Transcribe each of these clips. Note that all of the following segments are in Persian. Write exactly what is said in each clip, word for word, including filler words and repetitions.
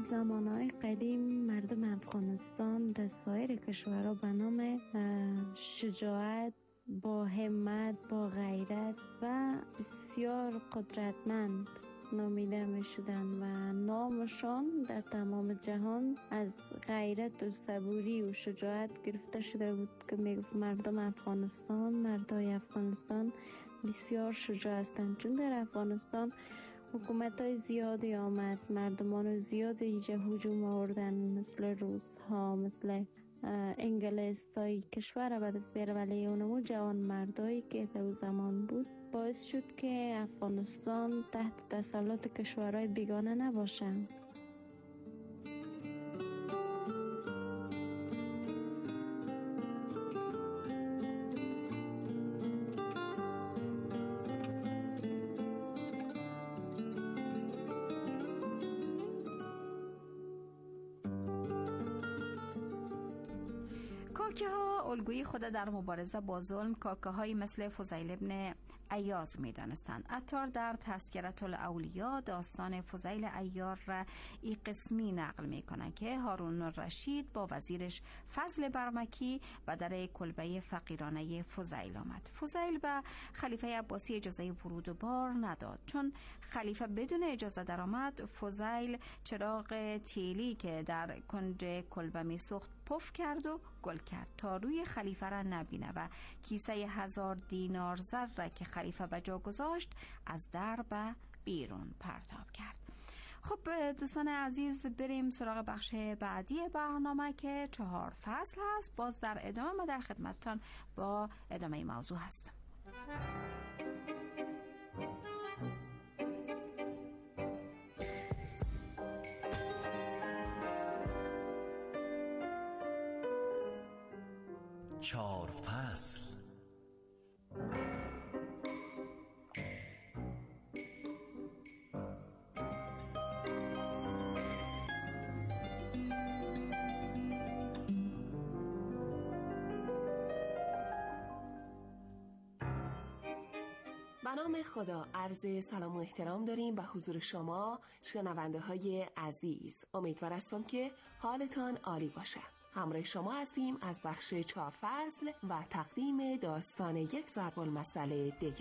زمانهای قدیم مردم افغانستان در سایر کشورها به نام شجاعت، با همت، با غیرت و بسیار قدرتمند نامیده می شدن و نامشان در تمام جهان از غیرت و صبوری و شجاعت گرفته شده بود که می گفت مردم افغانستان، مردای افغانستان بسیار شجاع هستند. چون در افغانستان حکومت های زیادی آمد، مردمان زیادی اینجا هجوم آوردن، مثل روس ها، مثل انگلیس تا کشور به دست بیاره، ولی اونمو جوان مردایی که در زمان بود باعث شد که افغانستان تحت تسلط کشورهای بیگانه نباشند. کاکه ها الگوی خود در مبارزه با ظلم کاکه هایی مثل فضیل ابن عیاض می دانستند. عطار در تذکرة الاولیا داستان فضیل عیار را ای قسمی نقل می کنند که هارون الرشید با وزیرش فضل برمکی به در کلبه فقیرانه فضیل آمد. فضیل به خلیفه عباسی اجازه ورود و بار نداد. چون خلیفه بدون اجازه در آمد، فضیل چراغ تیلی که در کنج کلبه می سوخت پف کرد و گل کرد تا روی خلیفه را نبینه و کیسه هزار دینار زر را که خلیفه به جا گذاشت از در به بیرون پرتاب کرد. خب دوستان عزیز، بریم سراغ بخش بعدی برنامه که چهار فصل هست. باز در ادامه در خدمتتان با ادامه موضوع هستم. چهار فصل. به نام خدا، عرض سلام و احترام داریم به حضور شما شنونده های عزیز. امیدوار هستم که حالتان عالی باشه. همراه شما هستیم از بخش چهار فصل و تقدیم داستان یک ضرب المثل دیگه.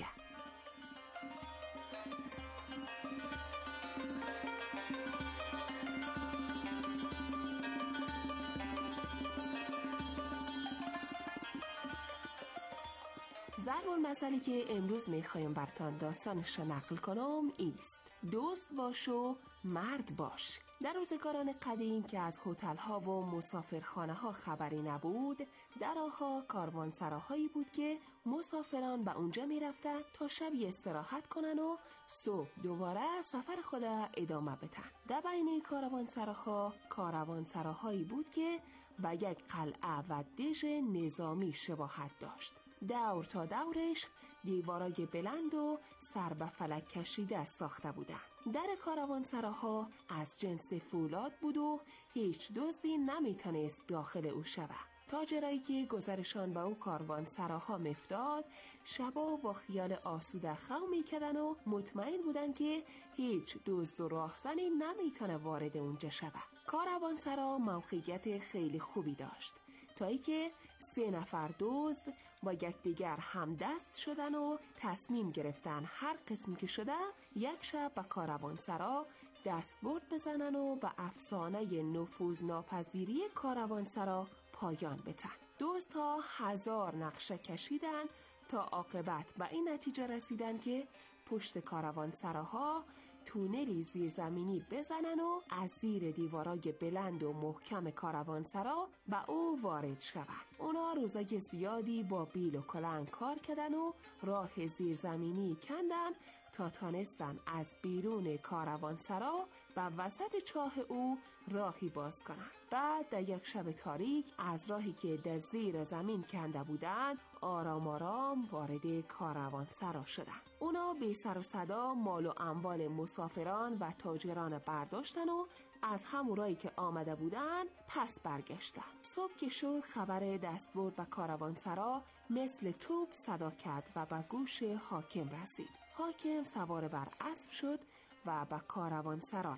ضرب المثلی که امروز میخوایم براتون داستانش رو نقل کنم ایست: دوست باش و مرد باش. در روزگاران قدیم که از هتل ها و مسافرخانه ها خبری نبود، در آنها کاروانسراهایی بود که مسافران به اونجا می رفتن تا شبی استراحت کنن و صبح دوباره سفر خود ادامه بدن. در بین کاروانسراها کاروانسراهایی بود که به یک قلعه و دژ نظامی شباهت داشت. دور تا دورش دیوارای بلند و سر به فلک کشیده ساخته بودند. در کاروانسراها از جنس فولاد بود و هیچ دزدی نمیتونست داخل او شود. تاجرایی که گذرشان به او کاروانسراها مفتاد، شبا با خیال آسوده خو میکردن و مطمئن بودن که هیچ دزد و راهزنی نمیتونه وارد اونجا شود. کاروانسرا موقعیت خیلی خوبی داشت تا اینکه سه نفر دزد با یکدیگر همدست شدن و تصمیم گرفتن هر قسمی که شده یک شب به کاروانسرا دستبرد بزنن و به افسانه نفوذ ناپذیری کاروانسرا پایان بدن. دزدها هزار نقشه کشیدن تا عاقبت به این نتیجه رسیدن که پشت کاروانسراها تونلی زیرزمینی بزنن و از زیر دیوارای بلند و محکم کاروانسرا به او وارد شوند. اونا روزای زیادی با بیل و کلنگ کار کردن و راه زیرزمینی کندن تا تانستن از بیرون کاروانسرا و وسط چاه او راهی باز کنند. بعد در یک شب تاریک از راهی که در زیر زمین کنده بودند آرام آرام وارد کاروانسرا شدند. اونا بی سر و صدا مال و اموال مسافران و تاجران برداشتن و از همون راهی که آمده بودن پس برگشتن. صبح که شد خبر دستبرد به کاروانسرا مثل توپ صدا کرد و به گوش حاکم رسید. حاکم سوار بر اسب شد و به کاروانسرا رفت.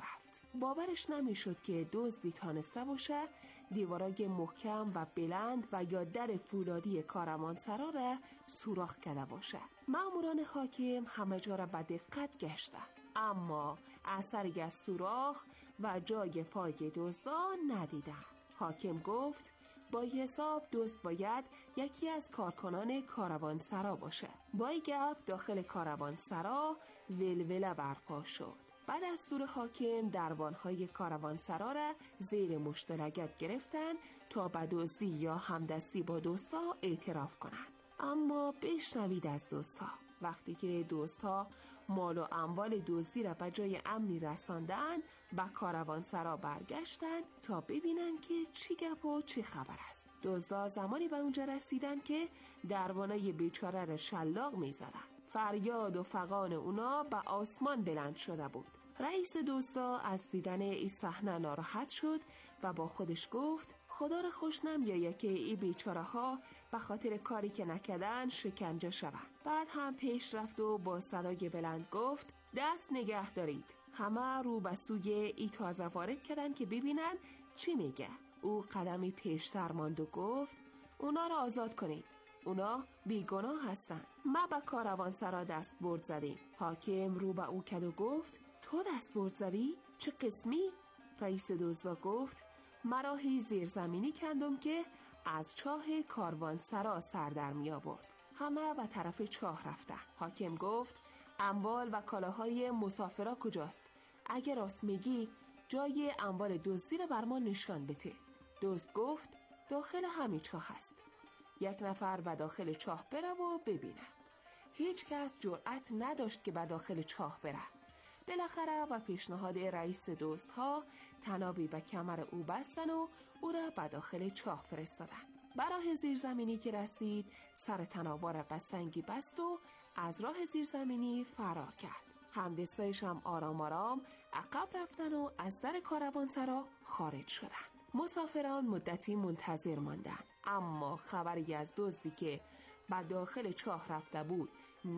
باورش نمیشد که دزدی تانسته باشه دیوارای محکم و بلند و یا در فولادی کاروانسرا را سوراخ کرده باشه. ماموران حاکم همه جا را به دقت گشتند، اما اثری از سوراخ و جای پای دزدان ندیدند. حاکم گفت با حساب دزد باید یکی از کارکنان کاروانسرا باشه. با این گپ داخل کاروانسرا ولوله برپا شد. بعد از دستور حاکم دربانهای کاروانسرا را زیر مشت گرفتن تا به دزدی یا همدستی با دزدها اعتراف کنند. اما بشنوید از دزدها. وقتی که دزدها مال و اموال دزدی را به جای امنی رساندن، به کاروانسرا برگشتن تا ببینن که چی گپ و چی خبر است. دزدها زمانی به اونجا رسیدن که دربانای بیچاره را شلاق می‌زدن. فریاد و فغان اونا به آسمان بلند شده بود. رئیس دزدها از دیدن این صحنه ناراحت شد و با خودش گفت خدا را خوش نمیآید که این بیچاره ها به خاطر کاری که نکردن شکنجه شوند. بعد هم پیش رفت و با صدای بلند گفت دست نگه دارید. همه رو به سوی ای تازه وارد کردن که ببینن چی میگه. او قدمی پیشتر ماند و گفت اونا را آزاد کنید. اونا بیگناه هستن. ما به کاروانسرا دست برد زدیم. حاکم رو به او کرد و گفت تو دست برد زدی؟ چه قسمی؟ رئیس دزدا گفت مراهی زیرزمینی کندم که از چاه کاروانسرا سر در می آورد. همه به طرف چاه رفتن. حاکم گفت اموال و کالاهای مسافرا کجاست؟ اگر راست میگی جای اموال دزدی را بر ما نشان بده. دزد گفت داخل همین چاه هست. یک نفر به داخل چاه بره و ببینه. هیچ کس جرأت نداشت که به داخل چاه بره. بالاخره با پیشنهاد رئیس دزدها تنابی به کمر او بستن و او را به داخل چاه فرستادن. برای زیرزمینی که رسید سر تنابا را به سنگی بست و از راه زیرزمینی فرار کرد. همدستایش هم آرام آرام عقب رفتن و از در کاروانسرا خارج شدن. مسافران مدتی منتظر ماندن، اما خبری از دزدی که به داخل چاه رفته بود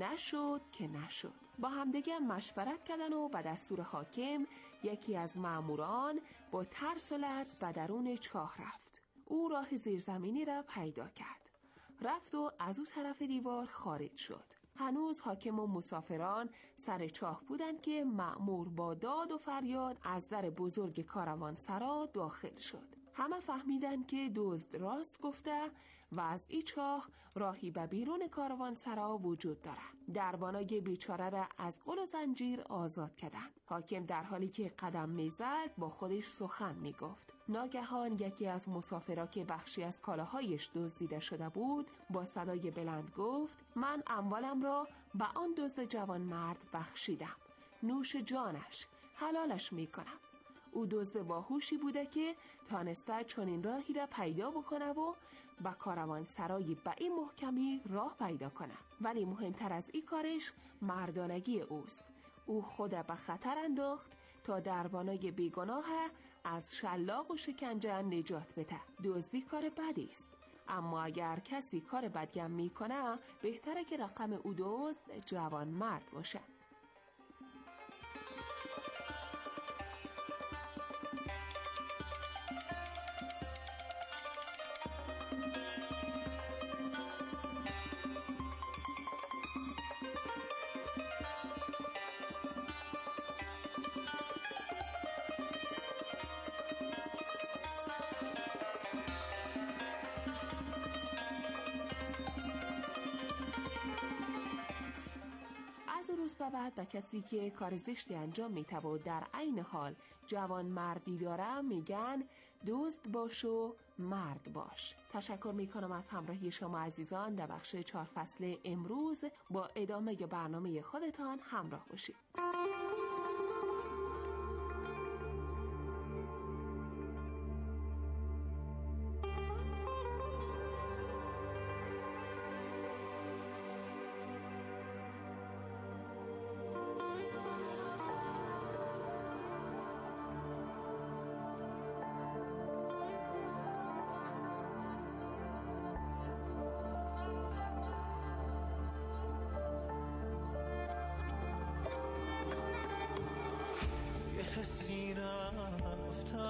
نشد که نشد. با همدیگه مشورت کردن و به دستور حاکم یکی از ماموران با ترس و لرز به درون چاه رفت. او راه زیرزمینی را پیدا کرد. رفت و از او طرف دیوار خارج شد. هنوز حاکم و مسافران سر چاه بودند که مأمور با داد و فریاد از در بزرگ کاروانسرا داخل شد. همه فهمیدن که دزد راست گفته و از این چاه راهی به بیرون کاروانسرا وجود داره. دربانای بیچاره را از قل و زنجیر آزاد کردن. حاکم در حالی که قدم میزد با خودش سخن میگفت. ناگهان یکی از مسافرا که بخشی از کالاهایش دزدیده شده بود با صدای بلند گفت من اموالم را به آن دزد جوان مرد بخشیدم. نوش جانش، حلالش میکنم. او دزد باهوشی بوده که تانسته چنین راهی را پیدا بکنه و با کاروانسرای به این محکمی راه پیدا کنه. ولی مهمتر از این کارش مردانگی اوست. او خود به خطر انداخت تا دربانای بیگناه از شلاق و شکنجه نجات بده. دزدی کار بدی است، اما اگر کسی کار بدی هم میکنه بهتره که رقم او دزد جوان مرد باشه. از روز به بعد به کسی که کار زشتی انجام میته و در عین حال جوان مردی داره میگن دزد باش و مرد باش. تشکر میکنم از همراهی شما عزیزان. در بخش چهار فصل امروز با ادامه برنامه خودتان همراه باشید.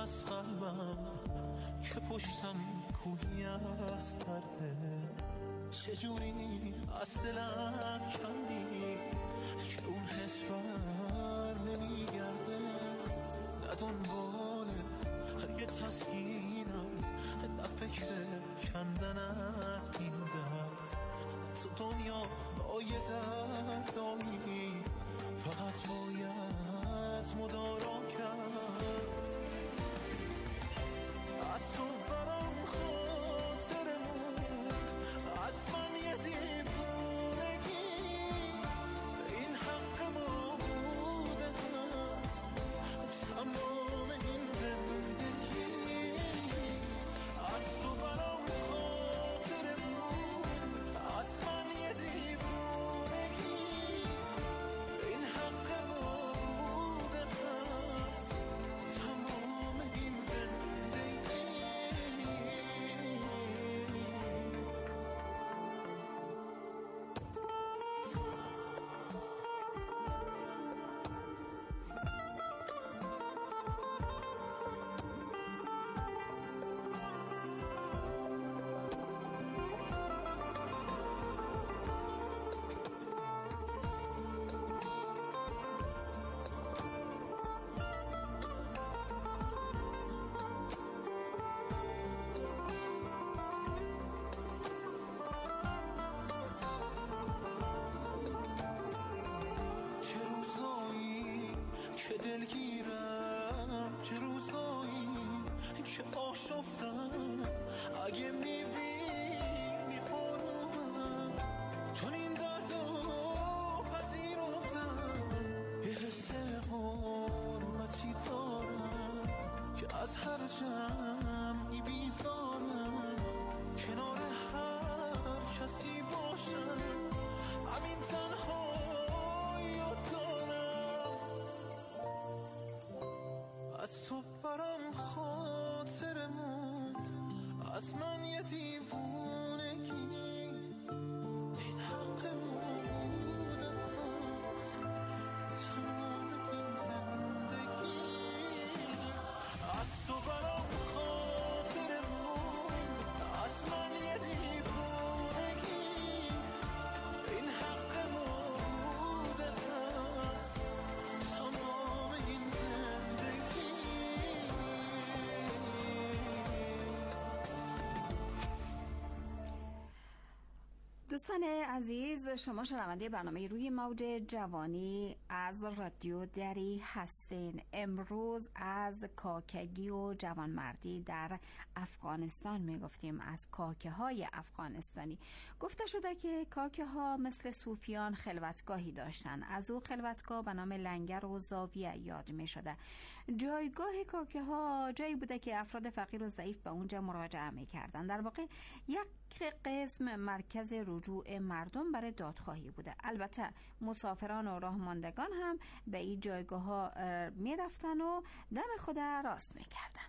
از قلبم که پشتم کوهی از درده. چجوری از دلم کندی که اون حس بر نمیگرده. نه دنبال یه تسکینم، نه فکر کندن از این درد. تو دنیا با یه درد داری، فقط باید مدارا کرد. از تو برام خاطره موند، از من یه دیوونگی. این حق ما بوده است تمام این زندگی. از تو برام خاطره موند، از من یه دیوونگی. این حق ما بوده است تمام این زندگی. چه روزایی که دلگیرم، چه روزایی که آشفتم. اگه میبینی آرومم، چون این درد رو پذیرفتم. یه حس حرمتی دارم که از هر جمعی بیزارم. کنار هر کسی باشم، همین تنهایی رو دارم. از تو برام خاطره موند، از من یه دیوونگی. این حق ما بوده است تمام این زندگی. از تو برام خاطره موند، از من یه دیوونگی. این حق ما بوده است تمام این زندگی. دوستان عزیز، شما شنونده برنامه روی موج جوانی از رادیو دری هستین. امروز از کاکگی و جوانمردی در افغانستان می گفتیم، از کاکه های افغانستانی. گفته شده که کاکه ها مثل صوفیان خلوتگاهی داشتن. از او خلوتگاه به نام لنگر و زاویه یاد می شده. جایگاه کاکه ها جایی بوده که افراد فقیر و ضعیف به اونجا مراجعه می کردن. در واقع یک قسم مرکز رجوع مردم برای دادخواهی بوده. البته مسافران و راهماندگان هم به این جایگاه ها می رفتن و دم خود راست می کردن.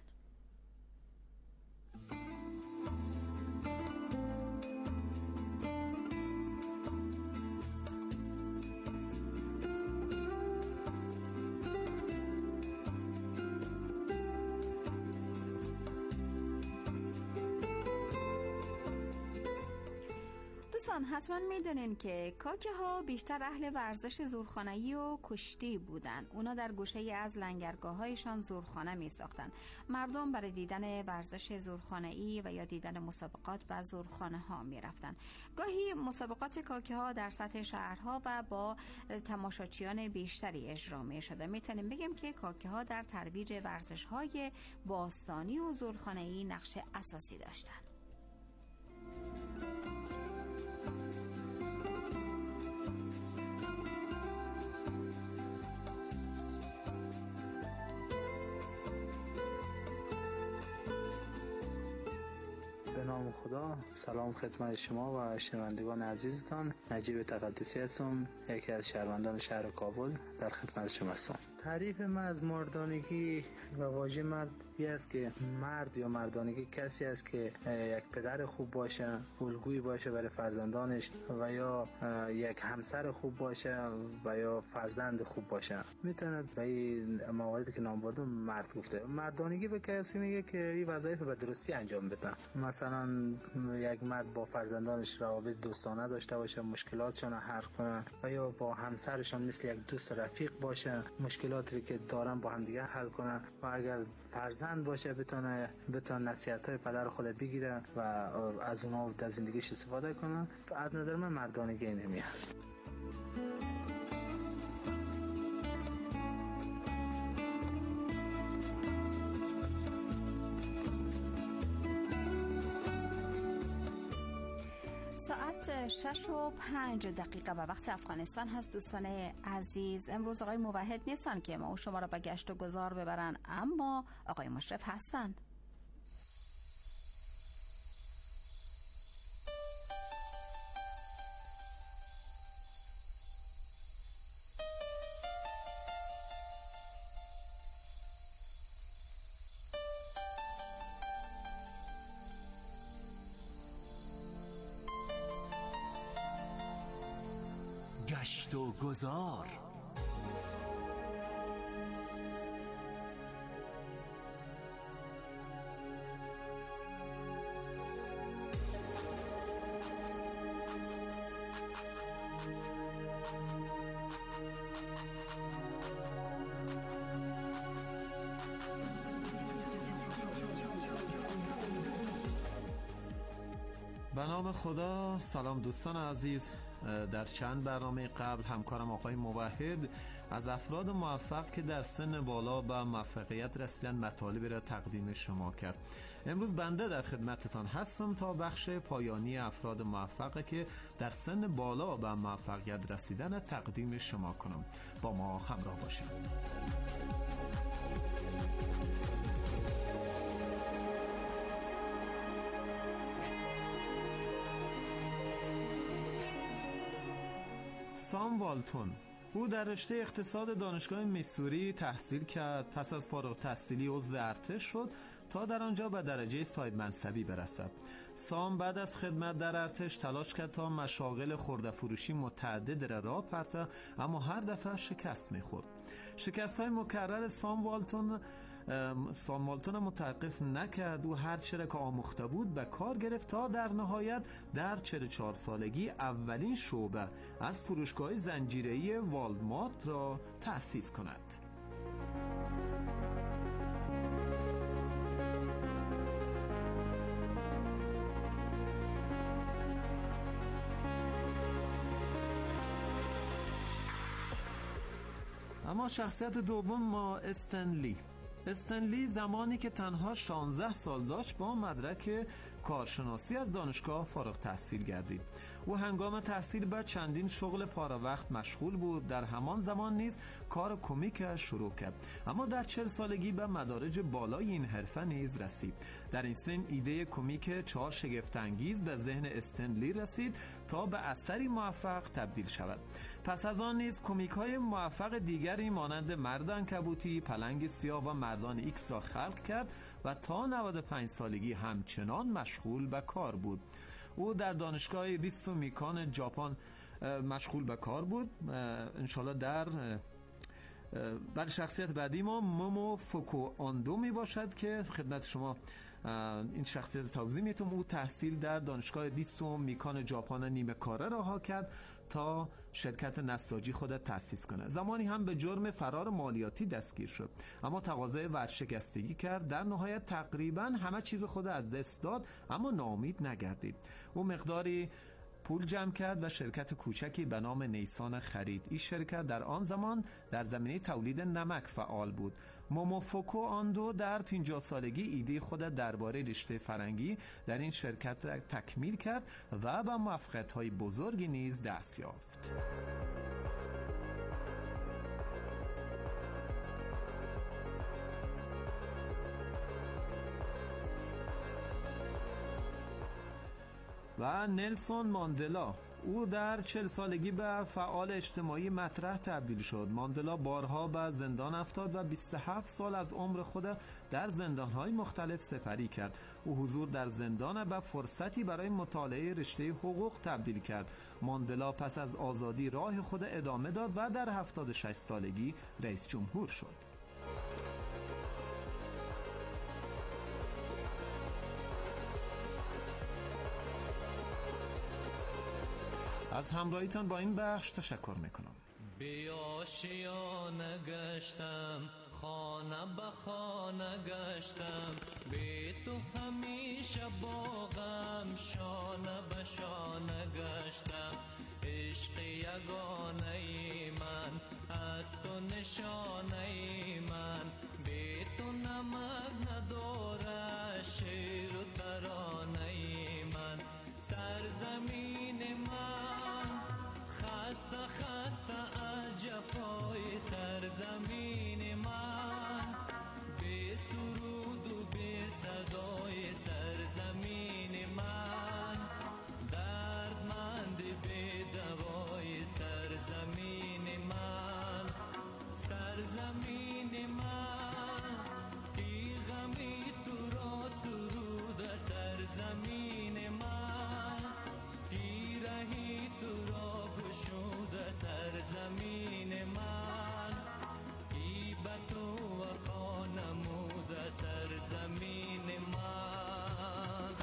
دوستان حتما میدونین که کاکه ها بیشتر اهل ورزش زورخانه‌ای و کشتی بودن. اونا در گوشه از لنگرگاه هایشان زورخانه می ساختن. مردم برای دیدن ورزش زورخانه‌ای و یا دیدن مسابقات به زورخانه ها می رفتن. گاهی مسابقات کاکه ها در سطح شهرها و با تماشاچیان بیشتری اجرا می شده. میتونیم بگیم که کاکه ها در ترویج ورزش های باستانی و زورخانه‌ای نقش اساسی داشتن. به نام خدا. سلام خدمت شما و شنوندگان عزیزتان. نجیب تقدسی هستم، یکی از شهروندان شهر کابل. در خدمت شما هستم. تعریف من از مردانگی و واژه مرد است که مرد یا مردانگی کسی است که یک پدر خوب باشه، الگویی باشه برای فرزندانش و یا یک همسر خوب باشه و یا فرزند خوب باشه. میتونه به این مواردی که نام بردم مرد گفته. مردانگی به کسی میگه که این وظایف به درستی انجام بده. مثلا یک مرد با فرزندانش روابط دوستانه داشته باشه، مشکلاتشون حل کنه و یا با همسرشون مثل یک دوست رفیق باشه، مشکلاتی که دارن با هم دیگه حل کنه و اگر فرزند باشه بتونه بتونه نصیحت‌های پدر خود بگیره و از اونها در زندگیش استفاده کنه. از نظر من مردانگی اینمی هست. ساعت شش و پنج دقیقه و وقت افغانستان هست. دوستان عزیز، امروز آقای موحد نیستن که ما و شما را به گشت و گذار ببرن، اما آقای مشرف هستن. گشت و گذار. به نام خدا. سلام دوستان عزیز. در چند برنامه قبل همکارم آقای موحد از افراد موفق که در سن بالا به موفقیت رسیدن مطالبی را تقدیم شما کرد. امروز بنده در خدمتتان هستم تا بخش پایانی افراد موفقه که در سن بالا به موفقیت رسیدن تقدیم شما کنم. با ما همراه باشید. سام والتون، او در رشته اقتصاد دانشگاه میسوری تحصیل کرد. پس از فارغ التحصیلی عضو ارتش شد تا در آنجا به درجه صاحب منصبی برسد. سام بعد از خدمت در ارتش تلاش کرد تا مشاغل خرده فروشی متعدد را راه پرته، اما هر دفعه شکست می‌خورد. شکست‌های مکرر سام والتون سام والتون متوقف نکرد. او هر چه را که آموخته بود به کار گرفت تا در نهایت در چهل و چهار سالگی اولین شعبه از فروشگاه زنجیره‌ای والمارت را تأسیس کند. اما شخصیت دوم ما استنلی. استنلی زمانی که تنها شانزده سال داشت با مدرک کارشناسی از دانشگاه فارغ تحصیل گردید. او هنگام تحصیل به چندین شغل پاره وقت مشغول بود. در همان زمان نیز کار کمیک شروع کرد، اما در چهل سالگی به مدارج بالای این حرفه نیز رسید. در این سن ایده کمیک چهار شگفت انگیز به ذهن استنلی رسید تا به اثری موفق تبدیل شود. پس از آن نیز کمیک های موفق دیگری مانند مرد عنکبوتی، پلنگ سیاه و مردان ایکس را خلق کرد و تا نود و پنج سالگی همچنان مشغول به کار بود. او در دانشگاه ریسو میکان ژاپن مشغول به کار بود. انشالله در برای شخصیت بعدی ما مومو فوکو آندو می باشد که خدمت شما این شخصیت توضیح میتونم. او تحصیل در دانشگاه ریسو میکان ژاپن نیمه کاره رها کرد تا شرکت نساجی خودت تأسیس کنه. زمانی هم به جرم فرار مالیاتی دستگیر شد، اما تقاضای ورشکستگی کرد. در نهایت تقریبا همه چیز خود از دست داد، اما ناامید نگردید. او مقداری پول جمع کرد و شرکت کوچکی به نام نیسان خرید. این شرکت در آن زمان در زمینه تولید نمک فعال بود. موموفوکو آندو در پنجاه سالگی ایده خود درباره رشته فرنگی در این شرکت تکمیل کرد و به موفقیت‌های بزرگی نیز دست یافت. و نلسون ماندلا، او در چهل سالگی به فعال اجتماعی مطرح تبدیل شد. ماندلا بارها به زندان افتاد و بیست و هفت سال از عمر خود در زندان‌های مختلف سپری کرد. او حضور در زندان به فرصتی برای مطالعه رشته حقوق تبدیل کرد. ماندلا پس از آزادی راه خود ادامه داد و در هفتاد و شش سالگی رئیس جمهور شد. از همراهیتان با این بخش تشکر میکنم. بیا شیانه گشتم، خانه به خانه گشتم، بی تو همیشه باغم، شانه به شانه گشتم. عشق یگانه من، از تو نشانه من، بی تو نمک نداره شعر و ترانه من. سرزمین من خسته خسته از جفای سرزمین من، بی سرود و بی صدای سرزمین من، دردمند بی دوای سرزمین من. سرزمین من کی غمی تو را سرود سرزمین من، کی رهی تو را گشود سرزمین من، کی به تو وفا نمود سرزمین من.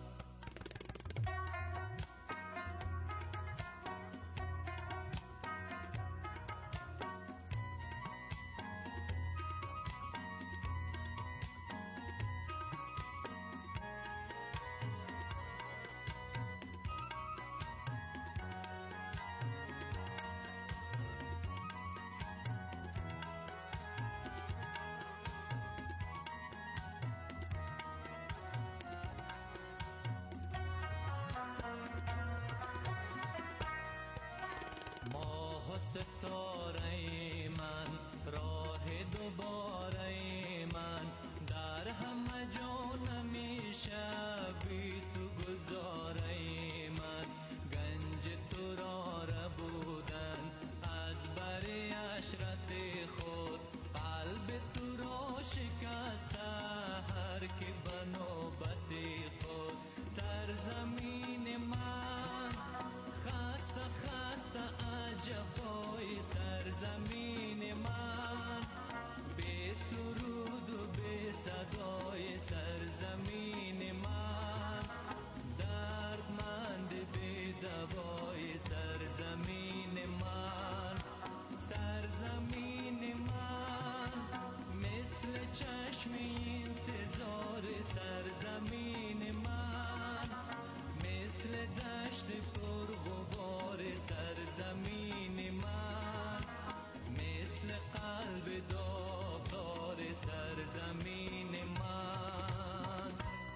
ماه ستاره من، راه دوباره من، در همه جا نمیشه بی تو گذاره من. گنج تو را ربودن از بر عشرت خود، قلب تو را شکسته هر که به نوبت خود. سرزمین من خسته خسته عجبای سرزمین من، بی سرود و بی سزای سرزمین من، دردمند بی دوای سرزمین من. سرزمین من مثل چشم انتظار سرزمین من، مثل دشت پر غبار سرزمین من، مثل قلب داغدار سرزمین من.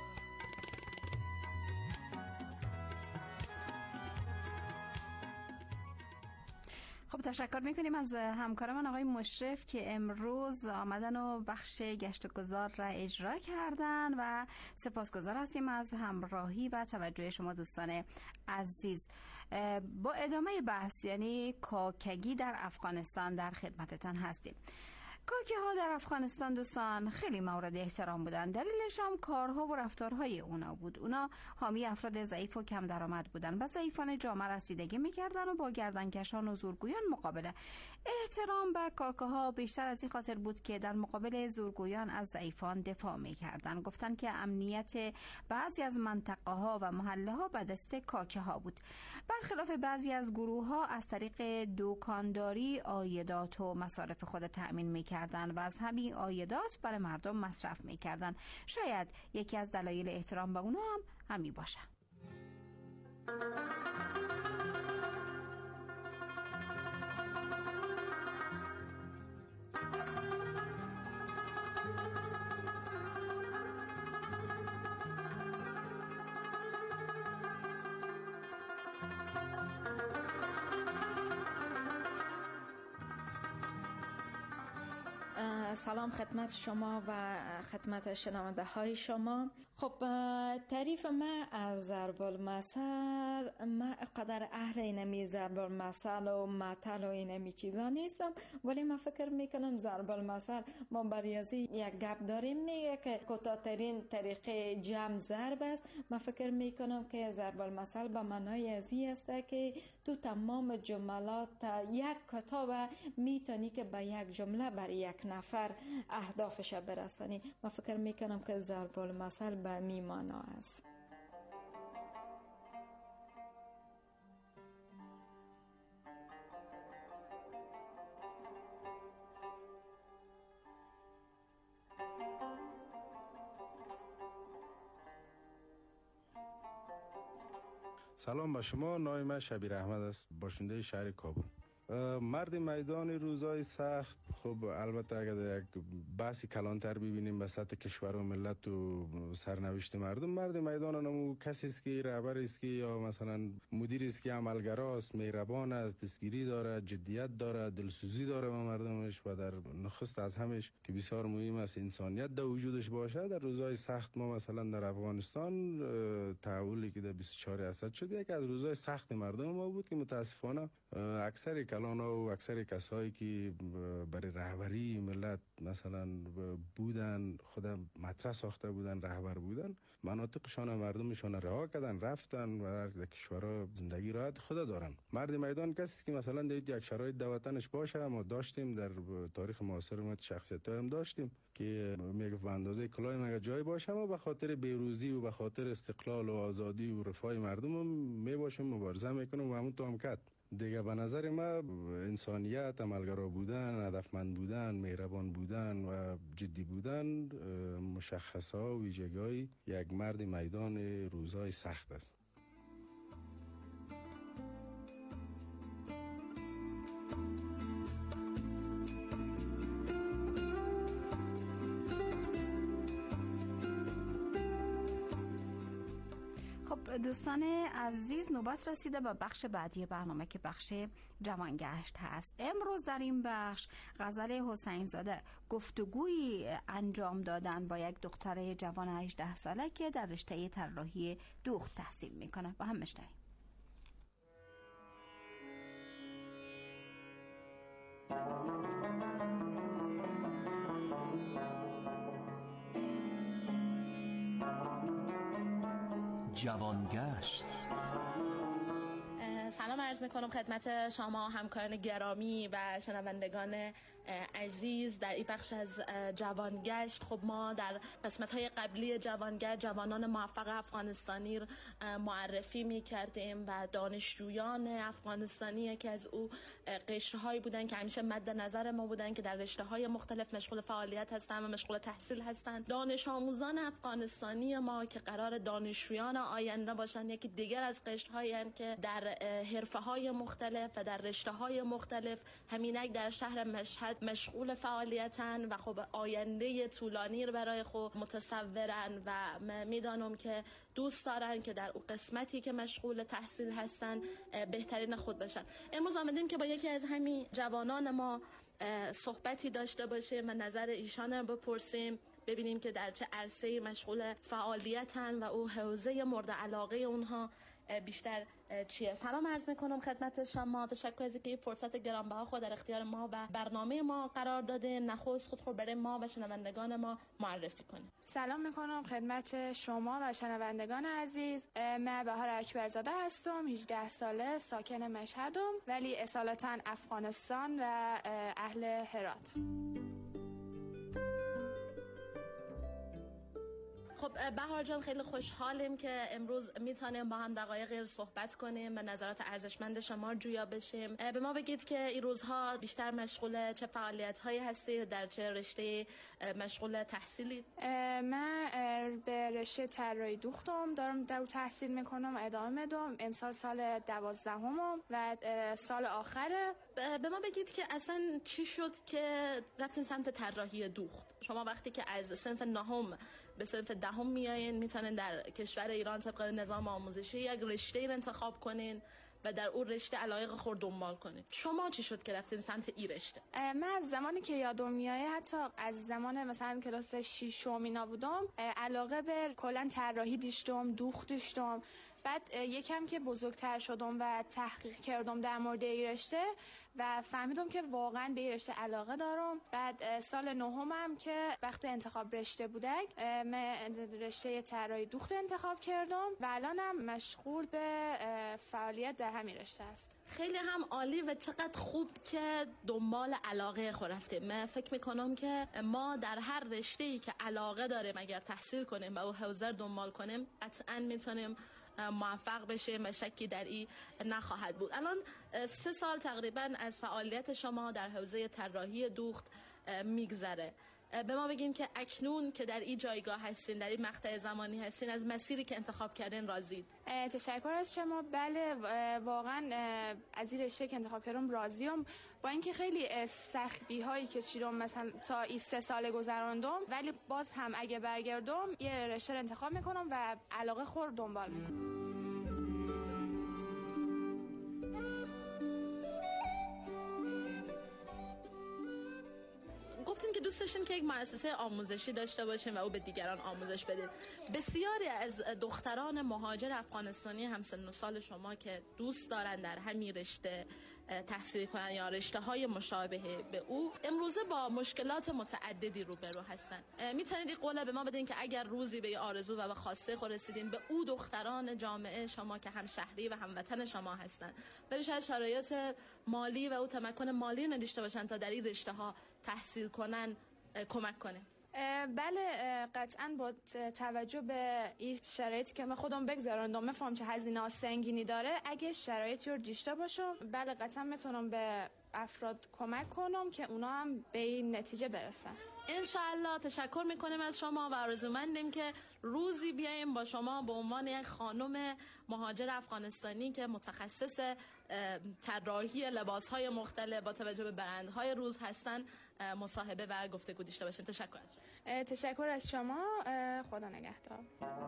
خب تشکر میکنیم از همکار من آقای مشرف که امروز آمدن و بخش گشت و گذار را اجرا کردن و سپاسگزار هستیم از همراهی و توجه شما دوستان عزیز. با ادامه بحث یعنی کاکگی در افغانستان در خدمتتان هستیم. کاکی ها در افغانستان دوستان خیلی مورد احترام بودن. دلیلش هم کارها و رفتارهای اونا بود. اونا حامی افراد ضعیف و کم درآمد بودن و ضعیفان جامعه رسیدگی میکردن و با گردنکشان و زورگویان مقابله. احترام به کاکاها بیشتر از این خاطر بود که در مقابل زورگویان از ضعیفان دفاع میکردن. گفتن که امنیت بعضی از منطقه ها و محله ها به دست کاکه ها بود. برخلاف بعضی از گروه ها از طریق دکانداری عایدات و مصارف خود تأمین میکردن و از همین عایدات برای مردم مصرف میکردن. شاید یکی از دلایل احترام به اونا هم همین باشه. سلام خدمت شما و خدمت شنونده های شما. خب تعریف من از ضرب المثل، من قدر اهل اینمی ضرب المثل و مثل و اینمی چیزا نیستم، ولی من فکر میکنم ضرب المثل ما بر ریاضی یک گپ داریم میگه که کوتاه‌ترین طریقه جمع ضرب است. من فکر میکنم که ضرب المثل به معنای ازی است که تو تمام جملات یک کتاب میتونی که به یک جمله برای یک نفر اهدافش برسانی. من فکر میکنم که ضرب المثل به می معنا است. سلام به شما، نام من شبیر احمد است، باشنده شهر کابل. مرد میدان روزای سخت، خب البته اگر یک بحثی کلانتر ببینیم به سطح کشور و ملت و سرنوشت مردم، مرد میدان نمو کسی است که رهبر است که یا مثلا مدیر است که عملگراست، مهربان است، دستگیری داره، جدیت داره، دلسوزی داره به مردمش و در نخست از همش که بسیار مهم است انسانیت در وجودش باشه. در روزای سخت ما مثلا در افغانستان تحولی که در بیست و چهار اسد شد یک از روزای سخت مردم ما بود که متاسفانه اکثر کلانا و اکثر کسایی که برای رهبری ملت مثلا بودن، خود مطرح ساخته بودن، رهبر بودن، مناطقشان مردمشان رها کردن رفتن و در کشورها زندگی راحت خود دارن. مرد میدان کسی که مثلا دید یک شرایط در وطنش باشه، ما داشتیم در تاریخ معاصر ما شخصیت هم داشتیم که میگه به اندازه کلاه مگه جای باشه، ما به خاطر بیروزی و به خاطر استقلال و آزادی و رفاه مردم می باشیم، مبارزه میکنیم و همون تو هم کرد. دیگه به نظر ما انسانیت، عملگرا بودن، هدفمند بودن، مهربان بودن و جدی بودن مشخصا و ویژگی یک مرد میدان روزهای سخت است. دوستان عزیز، نوبت رسیده به بخش بعدی برنامه که بخش جوانگشت هست. امروز در این بخش غزل حسین زاده گفتگویی انجام دادن با یک دختر جوان هجده ساله که در رشته طراحی دوخت تحصیل میکنه. با هم میشنویم. جوانگشت. سلام عرض میکنم خدمت شما همکاران گرامی و شنوندگان عزیز در این بخش از جوانگشت. خب ما در قسمت های قبلی جوانگشت جوانان موفق افغانستانی معرفی میکردیم و دانشجویان افغانستانی که از او قشرهایی بودن که همیشه مد نظر ما بودن که در رشته های مختلف مشغول فعالیت هستن و مشغول تحصیل هستن. دانش آموزان افغانستانی ما که قرار دانشجویان آینده باشن، یکی دیگر از قشرهایی هستند که در حرفه های مختلف و در رشته های مختلف همینک در شهر مشهد مشغول فعالیتن و خب آینده طولانی رو برای خود متصورن و میدانم که دوست دارن که در اون قسمتی که مشغول تحصیل هستن بهترین خود باشن. امروز آمدیم که با یکی از همین جوانان ما صحبتی داشته باشیم و نظر ایشان رو بپرسیم، ببینیم که در چه عرصه‌ای مشغول فعالیتن و او حوزه مورد علاقه اونها بیشتر چیه. سلام عرض میکنم خدمت شما، تشکر از اینکه فرصت گرانبها خود در اختیار ما و برنامه ما قرار دادین. نخست خود خود برای ما و شنوندگان ما معرفی کنید. سلام میکنم خدمت شما و شنوندگان عزیز. من بهار اکبرزاده هستم، هجده ساله، ساکن مشهدم ولی اصالتا افغانستان و اهل هرات. خب بهار جان، خیلی خوشحالیم که امروز میتونیم با هم دقایقی صحبت کنیم و نظرات ارزشمند شما جویا بشیم. به ما بگید که این روزها بیشتر مشغول چه فعالیت هایی هستید، در چه رشته مشغول تحصیلی؟ من به رشته طراحی دوختم دارم در تحصیل میکنم و ادامه میدم. امسال سال دوازدهمم و سال آخره. به ما بگید که اصلا چی شد که رفتین سمت طراحی دوخت؟ شما وقتی که از صنف نهم به صنف دهم میایین، میتونن در کشور ایران طبق نظام آموزشی یک رشته رو انتخاب کنین و در اون رشته علایق خود دنبال کنید. شما چی شد که رفتین سمت این رشته؟ من از زمانی که یادم میاد، حتی از زمان مثلا کلاس ششم اینا بودم، علاقه به کلا طراحی داشتم، دوخت داشتم. بعد یکم که بزرگتر شدم و تحقیق کردم در مورد این رشته و فهمیدم که واقعا به این رشته علاقه دارم. بعد سال نهمم که وقت انتخاب رشته بودک، من رشته طراحی دوخت انتخاب کردم و الانم مشغول به فعالیت در همین رشته است. خیلی هم عالی و چقدر خوب که دنبال علاقه خود رفتیم. من فکر میکنم که ما در هر رشته‌ای که علاقه داریم اگر تحصیل کنیم و او حوزه دنبال کنیم قطعاً میتونیم موفق بشیم و شکی در این نخواهد بود. الان سه سال تقریبا از فعالیت شما در حوزه طراحی دوخت میگذره. به ما بگین که اکنون که در این جایگاه هستین، در این مقطع زمانی هستین، از مسیری که انتخاب کردین راضید؟ تشکر از شما. بله واقعا از این رشته که انتخاب کردم راضیم، با اینکه خیلی سختی هایی کشیدم مثلا تا این سه سال گذراندم، ولی باز هم اگه برگردم یه رشته رو انتخاب میکنم و علاقه خود دنبال میکنم. گفتین که دوست داشتین که یک مؤسسه آموزشی داشته باشین و او به دیگران آموزش بدید. بسیاری از دختران مهاجر افغانستانی همسن و سال شما که دوست دارن در همین رشته تحصیل کنن یا رشته های مشابه به او، امروزه با مشکلات متعددی روبرو هستن. میتونید این قول به ما بدین که اگر روزی به آرزو و به خواسته خود رسیدین، به او دختران جامعه شما که هم شهری و هم وطن شما هستن، ولی شاید شرایط مالی و او تمکن مالی نداشته باشن تا در این رشته ها تحصیل کنن، کمک کنه؟ بله قطعا با توجه به این شرایطی که من خودم بگذراندم، میفهم چه هزینه سنگینی داره. اگه شرایطی رو داشته باشم، بله قطعا میتونم به افراد کمک کنم که اونا هم به این نتیجه برسن. انشاءالله. تشکر میکنیم از شما و آرزومندیم که روزی بیایم با شما به عنوان یک خانم مهاجر افغانستانی که متخصص طراحی لباسهای مختلف با توجه به برندهای روز هستن مصاحبه و گفتگو داشته باشیم. تشکر از شما. تشکر از شما. خدا نگهدار.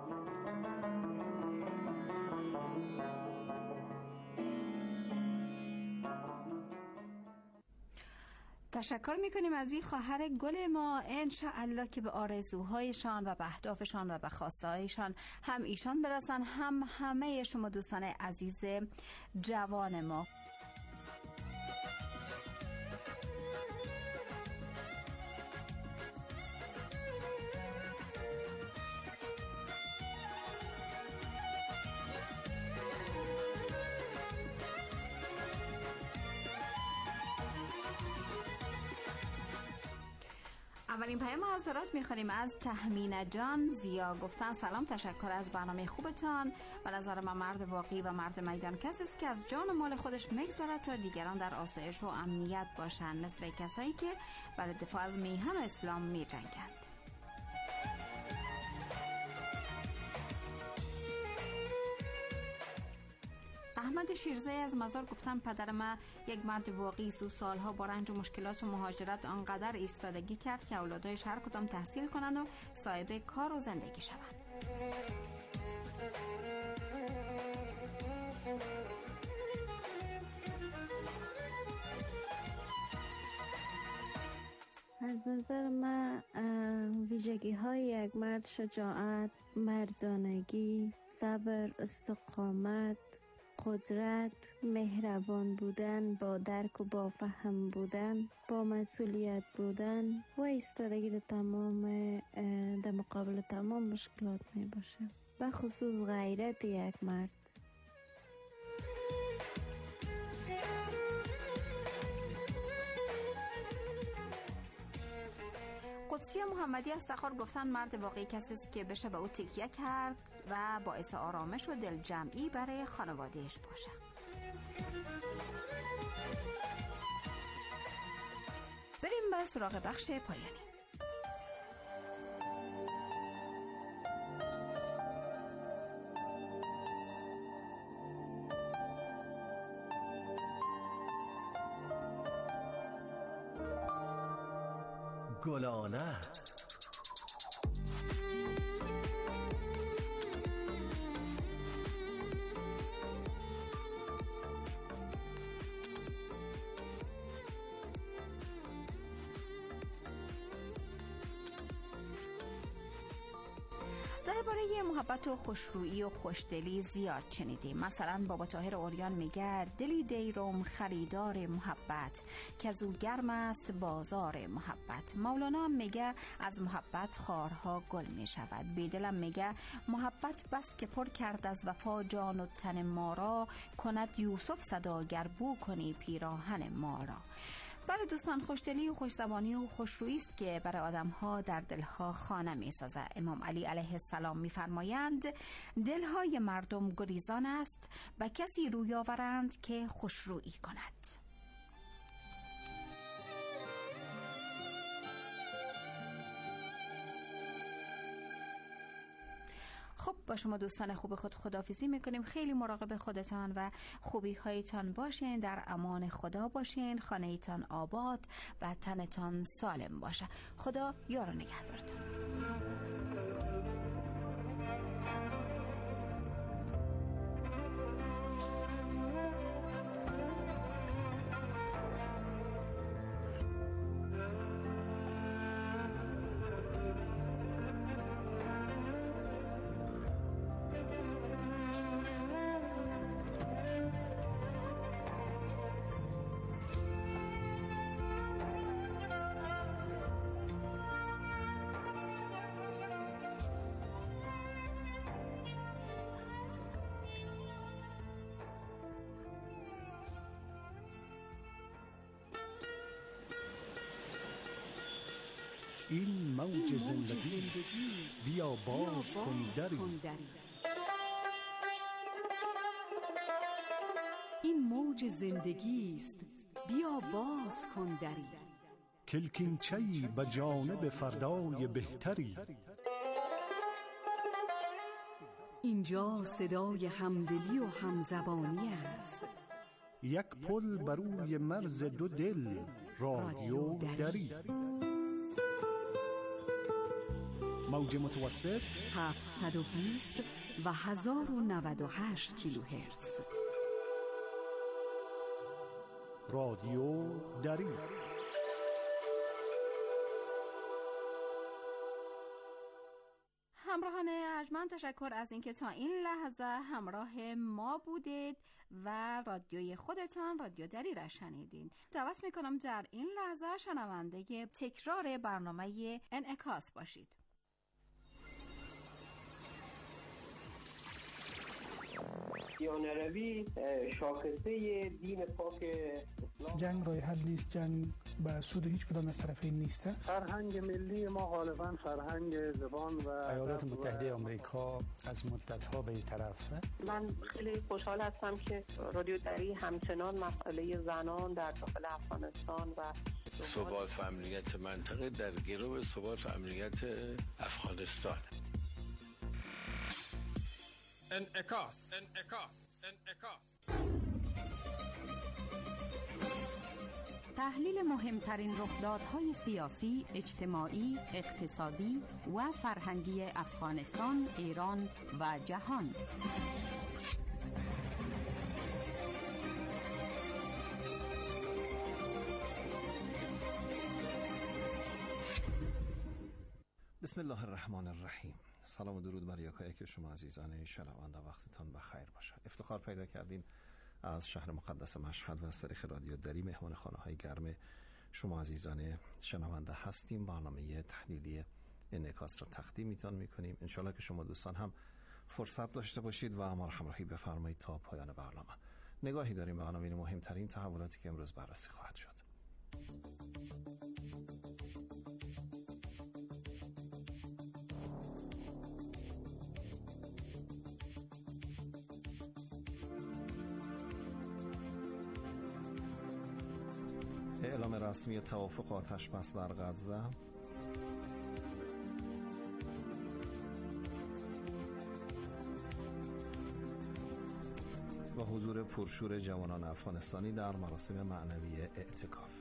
تشکر میکنیم از این خواهر گل ما. انشاءالله که به آرزوهایشان و به اهدافشان و به خواستهایشان هم ایشان برسن، هم همه شما دوستان عزیز جوان ما. اولین پیام حضرات میخوانیم از تهمینه جان زیا. گفتن سلام، تشکر از برنامه خوبتان. به نظر من مرد واقعی و مرد میدان کسی است که از جان و مال خودش میگذاره تا دیگران در آسایش و امنیت باشند، مثل کسایی که برای دفاع از میهن و اسلام میجنگند. احمد شیرزه از مزار گفتن پدر ما یک مرد واقعی است. او سالها با رنج و مشکلات و مهاجرت آنقدر ایستادگی کرد که اولادایش هر کدام تحصیل کنند و صاحب کار و زندگی شوند. از نظر من ویژگی های یک مرد شجاعت، مردانگی، صبر، استقامت، قدرت، مهربان بودن، با درک و با فهم بودن، با مسئولیت بودن و ایستادگی در تمام در مقابل تمام مشکلات می باشه، و خصوص غیرت یک مرد. قدسی محمدی از تخار گفتن مرد واقعی کسی است که بشه به او تکیه کرد و باعث آرامش و دل جمعی برای خانوادهش باشه. بریم به سراغ بخش پایانی. گلانه درباره محبت و خوشرویی و خوشدلی زیاد شنیدیم. مثلا بابا طاهر عریان میگه دلی دیرم خریدار محبت که از او گرم است بازار محبت. مولانا هم میگه از محبت خارها گل میشود. بیدلم میگه محبت بس که پر کرد از وفا جان و تن ما را، کند یوسف صدا گر بو کنی پیراهن ما را. بله دوستان، خوشدلی و خوشزبانی و خوشرویی است که برای آدم‌ها در دلها خانه می‌سازد. امام علی علیه السلام می‌فرمایند دل‌های مردم گریزان است و کسی روی آورند که خوشرویی کند. خب با شما دوستان خوب خود خداحافظی میکنیم. خیلی مراقب خودتان و خوبی هایتان باشین، در امان خدا باشین، خانه ایتان آباد و تنتان سالم باشه. خدا یار و نگهدارتان. این موج زندگی بیا باز کن دری. این موج زندگی است بیا باز کن دری. کلکینچه‌ای به جانب فردای بهتری. اینجا صدای همدلی و همزبانی است. یک پل بر روی مرز دو دل، رادیو دری. موج متوسط هفتصد و بیست و هزار و نود و هشت کیلوهرتز. رادیو دری. همراهان ارجمند، تشکر از اینکه تا این لحظه همراه ما بودید و رادیوی خودتان رادیو دری را شنیدین. دعوت میکنم در این لحظه شنونده تکرار برنامه انعکاس باشید. دیانروی شاخصه دین پاک اسلام. جنگ راه حل نیست، جنگ به سود هیچ کدام از طرفین نیست. فرهنگ ملی ما غالبا فرهنگ زبان و ایالات متحده آمریکا از مدت‌ها به این طرف. من خیلی خوشحال هستم که رادیو دری همچنان مسئله زنان در داخل افغانستان و ثبات و امنیت منطقه در گرو ثبات و امنیت افغانستان. انعکاس انعکاس انعکاس تحلیل مهمترین رخدادهای سیاسی، اجتماعی، اقتصادی و فرهنگی افغانستان، ایران و جهان. بسم الله الرحمن الرحیم. سلام و درود بر یکایک که شما عزیزان شنونده، وقتتان بخیر باشه. افتخار پیدا کردیم از شهر مقدس مشهد و از طریق رادیو دری مهمان خانه های گرم شما عزیزان شنونده هستیم. برنامه تحلیلی انعکاس را تقدیم میتون میکنیم. انشالله که شما دوستان هم فرصت داشته باشید و ما را همراهی بفرمایید تا پایان برنامه. نگاهی داریم به عناوین مهمترین تحولاتی که امروز بررسی خواهد شد. اعلام رسمی توافق آتش بس در غزه، و حضور پرشور جوانان افغانستانی در مراسم معنوی اعتکاف.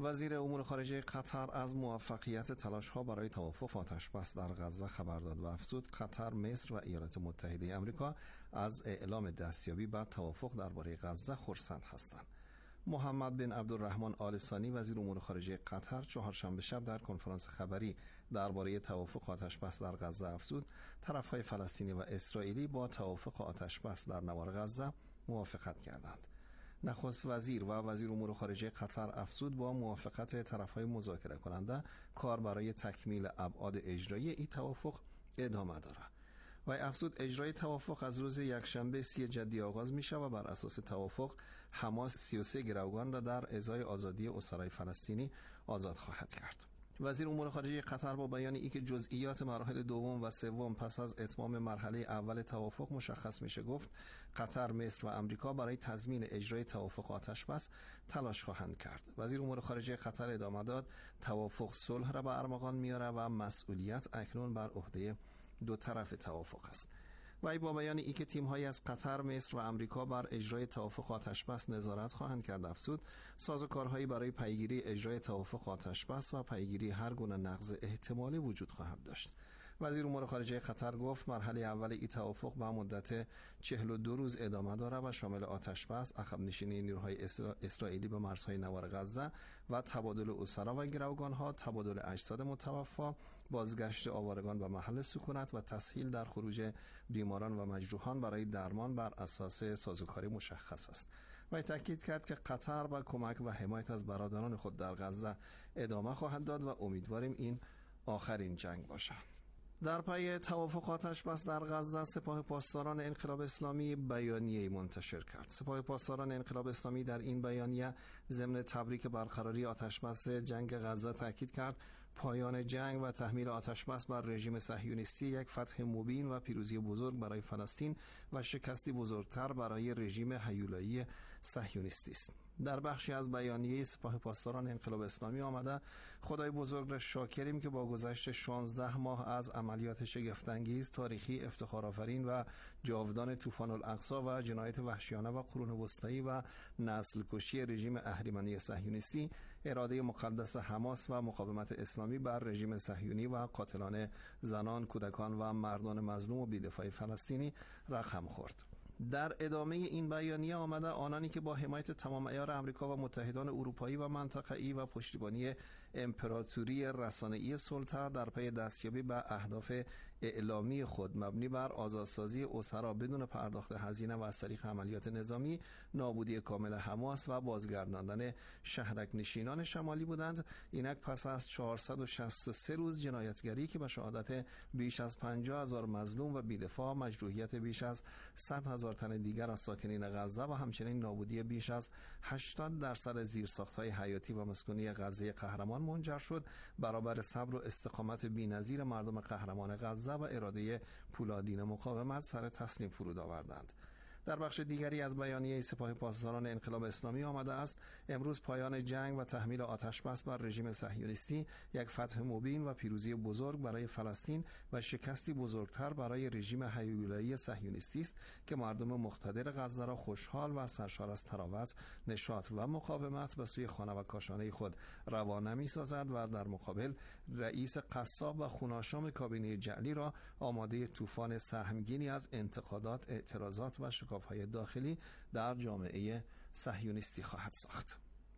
وزیر امور خارجه قطر از موفقیت تلاش‌ها برای توافق آتش‌بس در غزه خبر داد و افزود قطر، مصر و ایالات متحده آمریکا از اعلام دستیابی به توافق درباره غزه خرسند هستند. محمد بن عبدالرحمن آل ثانی وزیر امور خارجه قطر چهارشنبه شب در کنفرانس خبری درباره توافق آتش‌بس در غزه افزود طرف‌های فلسطینی و اسرائیلی با توافق آتش‌بس در نوار غزه موافقت کردند. نخست وزیر و وزیر امور خارجه قطر افزود با موافقت طرف‌های مذاکره کننده کار برای تکمیل ابعاد اجرایی این توافق ادامه دارد. و افزود اجرای توافق از روز یکشنبه سی جدی آغاز می شود و بر اساس توافق حماس سی و سه گروگان را در ازای آزادی اسرای فلسطینی آزاد خواهد کرد. وزیر امور خارجه قطر با بیان اینکه جزئیات مراحل دوم و سوم پس از اتمام مرحله اول توافق مشخص میشه گفت قطر، مصر و آمریکا برای تضمین اجرای توافق آتش‌بس تلاش خواهند کرد. وزیر امور خارجه قطر ادامه داد توافق صلح را به ارمغان میاره و مسئولیت اکنون بر عهده دو طرف توافق است. و ای با بیان ای که تیم‌هایی از قطر، مصر و آمریکا بر اجرای توافق آتش‌بس نظارت خواهند کرد افزود سازوکارهایی برای پیگیری اجرای توافق آتش‌بس و پیگیری هر گونه نقض احتمالی وجود خواهد داشت. وزیر امور خارجه قطر گفت مرحله اول این توافق به مدت چهل و دو روز ادامه دارد و شامل آتش‌بس، عقب نشینی نیروهای اسرا... اسرائیلی به مرزهای نوار غزه و تبادل اسرا و گروگان‌ها، تبادل اجساد متوفا، بازگشت آوارگان به محل سکونت و تسهیل در خروج بیماران و مجروحان برای درمان بر اساس سازوکاری مشخص است. و تاکید کرد که قطر با کمک و حمایت از برادران خود در غزه ادامه خواهد داد و امیدواریم این آخرین جنگ باشد. در پی توافق آتش‌بس در غزه سپاه پاسداران انقلاب اسلامی بیانیه‌ای منتشر کرد. سپاه پاسداران انقلاب اسلامی در این بیانیه ضمن تبریک برقراری آتش‌بس جنگ غزه تاکید کرد پایان جنگ و تحمیل آتش‌بس بر رژیم صهیونیستی یک فتح مبین و پیروزی بزرگ برای فلسطین و شکستی بزرگتر برای رژیم هیولایی صهیونیستی است. در بخشی از بیانیه سپاه پاسداران انقلاب اسلامی آمده خدای بزرگ را شاکریم که با گذشت شانزده ماه از عملیات شگفت‌انگیز، تاریخی، افتخارآفرین و جاودان طوفان الاقصی و جنایت وحشیانه و قرون وسطایی و نسل کشی رژیم اهریمنی صهیونیستی، اراده مقدس حماس و مقاومت اسلامی بر رژیم صهیونی و قاتلان زنان، کودکان و مردان مظلوم و بی‌دفاع فلسطینی رقم خورد. در ادامه این بیانیه آمده آنانی که با حمایت تمام عیار آمریکا و متحدان اروپایی و منطقه‌ای و پشتیبانی امپراتوری رسانه‌ای سلطه در پی دستیابی به اهداف اعلامی خود مبنی بر آزادسازی اسرا بدون پرداخت هزینه و از طریق عملیات نظامی، نابودی کامل حماس و بازگرداندن شهرک نشینان شمالی بودند، اینک پس از چهارصد و شصت و سه روز جنایتگری که به شهادت بیش از پنجاه هزار مظلوم و بی‌دفاع، مجروحیت بیش از صد هزار تن دیگر از ساکنین غزه و همچنین نابودی بیش از هشتاد درصد زیرساخت‌های حیاتی و مسکونی غزه قهرمان منجر شد، برابر صبر و استقامت بی‌نظیر مردم قهرمان غزه و اراده پولادین مقاومت سر تسلیم فرود آوردند. در بخش دیگری از بیانیه سپاه پاسداران انقلاب اسلامی آمده است امروز پایان جنگ و تحمیل آتش‌بس بر رژیم صهیونیستی یک فتح مبین و پیروزی بزرگ برای فلسطین و شکستی بزرگتر برای رژیم هیولایی صهیونیستی است که مردم مقتدر غزه را خوشحال و سرشار از تراوت، نشاط و مقاومت به سوی خانه و کاشانه خود روانه می‌سازد و در مقابل رئیس قصاب و خوناشام کابینه جعلی را آماده طوفان سهمگینی از انتقادات، اعتراضات و شکاف‌های داخلی در جامعه صهیونیستی خواهد ساخت.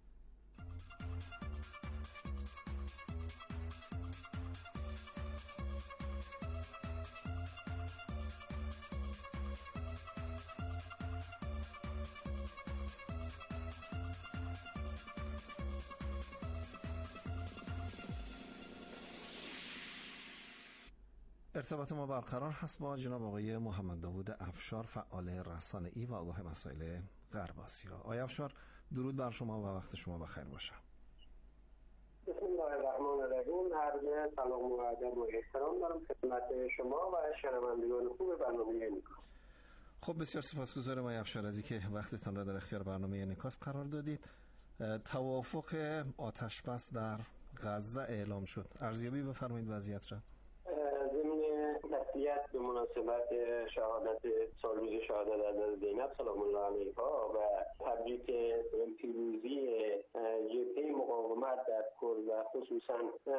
ارتباط ما برقرار هست با جناب آقای محمد داوود افشار، فعال رسانه‌ای و آگاه مسائل غرب آسیا. آقای افشار، درود بر شما و وقت شما بخیر باشه. بسم الله الرحمن الرحیم. عرض سلام و ادب و احترام دارم خدمت شما و شنوندگان خوب برنامه نیکاس. خب بسیار سپاسگزارم آقای افشار از اینکه وقتتان را در اختیار برنامه نیکاس قرار دادید. توافق آتش‌بس در غزه اعلام شد. ارزیابی بفرمایید وضعیت را. تسلیت به مناسبت شهادت سالروز شهادت حضرت زینب سلام الله علیها و تبریک پیروزی جبهه مقاومت در کل و خصوصا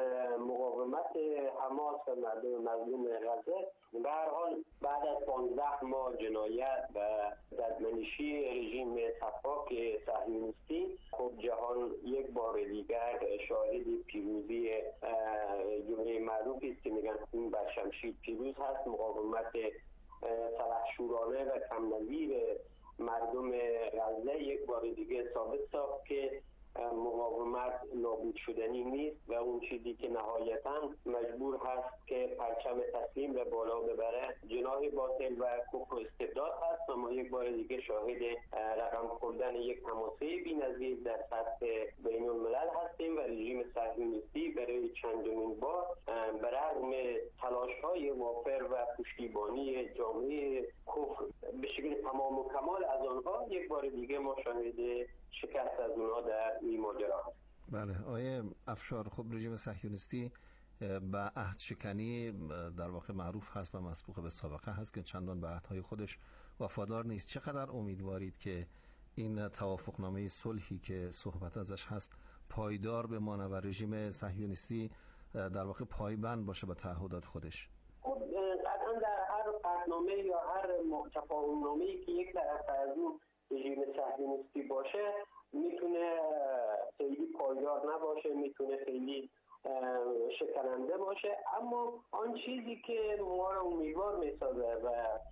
مقاومت حماس و مردم مظلوم غزه. به هر حال بعد از پانزده ماه جنایت و ددمنشی رژیم سفاک صهیونیستی، خب جهان یک بار دیگر شاهد پیروزی جمله معروفی است که میگن خون بر شمشیر پیروز هست. مقاومت سلحشورانه و کم‌نظیر مردم غزه یک بار دیگه ثابت ساخت که مقاومت نابود شدنی نیست و اون چیزی که نهایتاً مجبور هست که پرچم تسلیم به بالا ببره جناح باطل و کفر و استبداد هست. و ما یک بار دیگه شاهد رقم خوردن یک حماسه بی‌نظیر در سطح بین الملل هستیم و رژیم صهیونیستی برای چندمین بار برغم تلاش‌های وافر و پشتیبانی جامعه کفر به شکل تمام و کمال از آنها، یک بار دیگه ما شاهد شکست از اونها در این ماجرا هست. بله آقای افشار، خب رژیم صهیونیستی به عهد شکنی در واقع معروف هست و مسبوق به سابقه هست که چندان به عهدهای خودش وفادار نیست. چقدر امیدوارید که این توافقنامه صلحی که صحبت ازش هست پایدار بمانه و رژیم صهیونیستی در واقع پایبند باشه به تعهدات خودش؟ خب قطعا در هر قطعنامه یا هر تفاهم‌نامه‌ای که یک طرف از اون رژیم صهیونیستی باشه میتونه خیلی پایدار نباشه، میتونه خیلی شکننده باشه، اما آن چیزی که ما را امیدوار میسازه و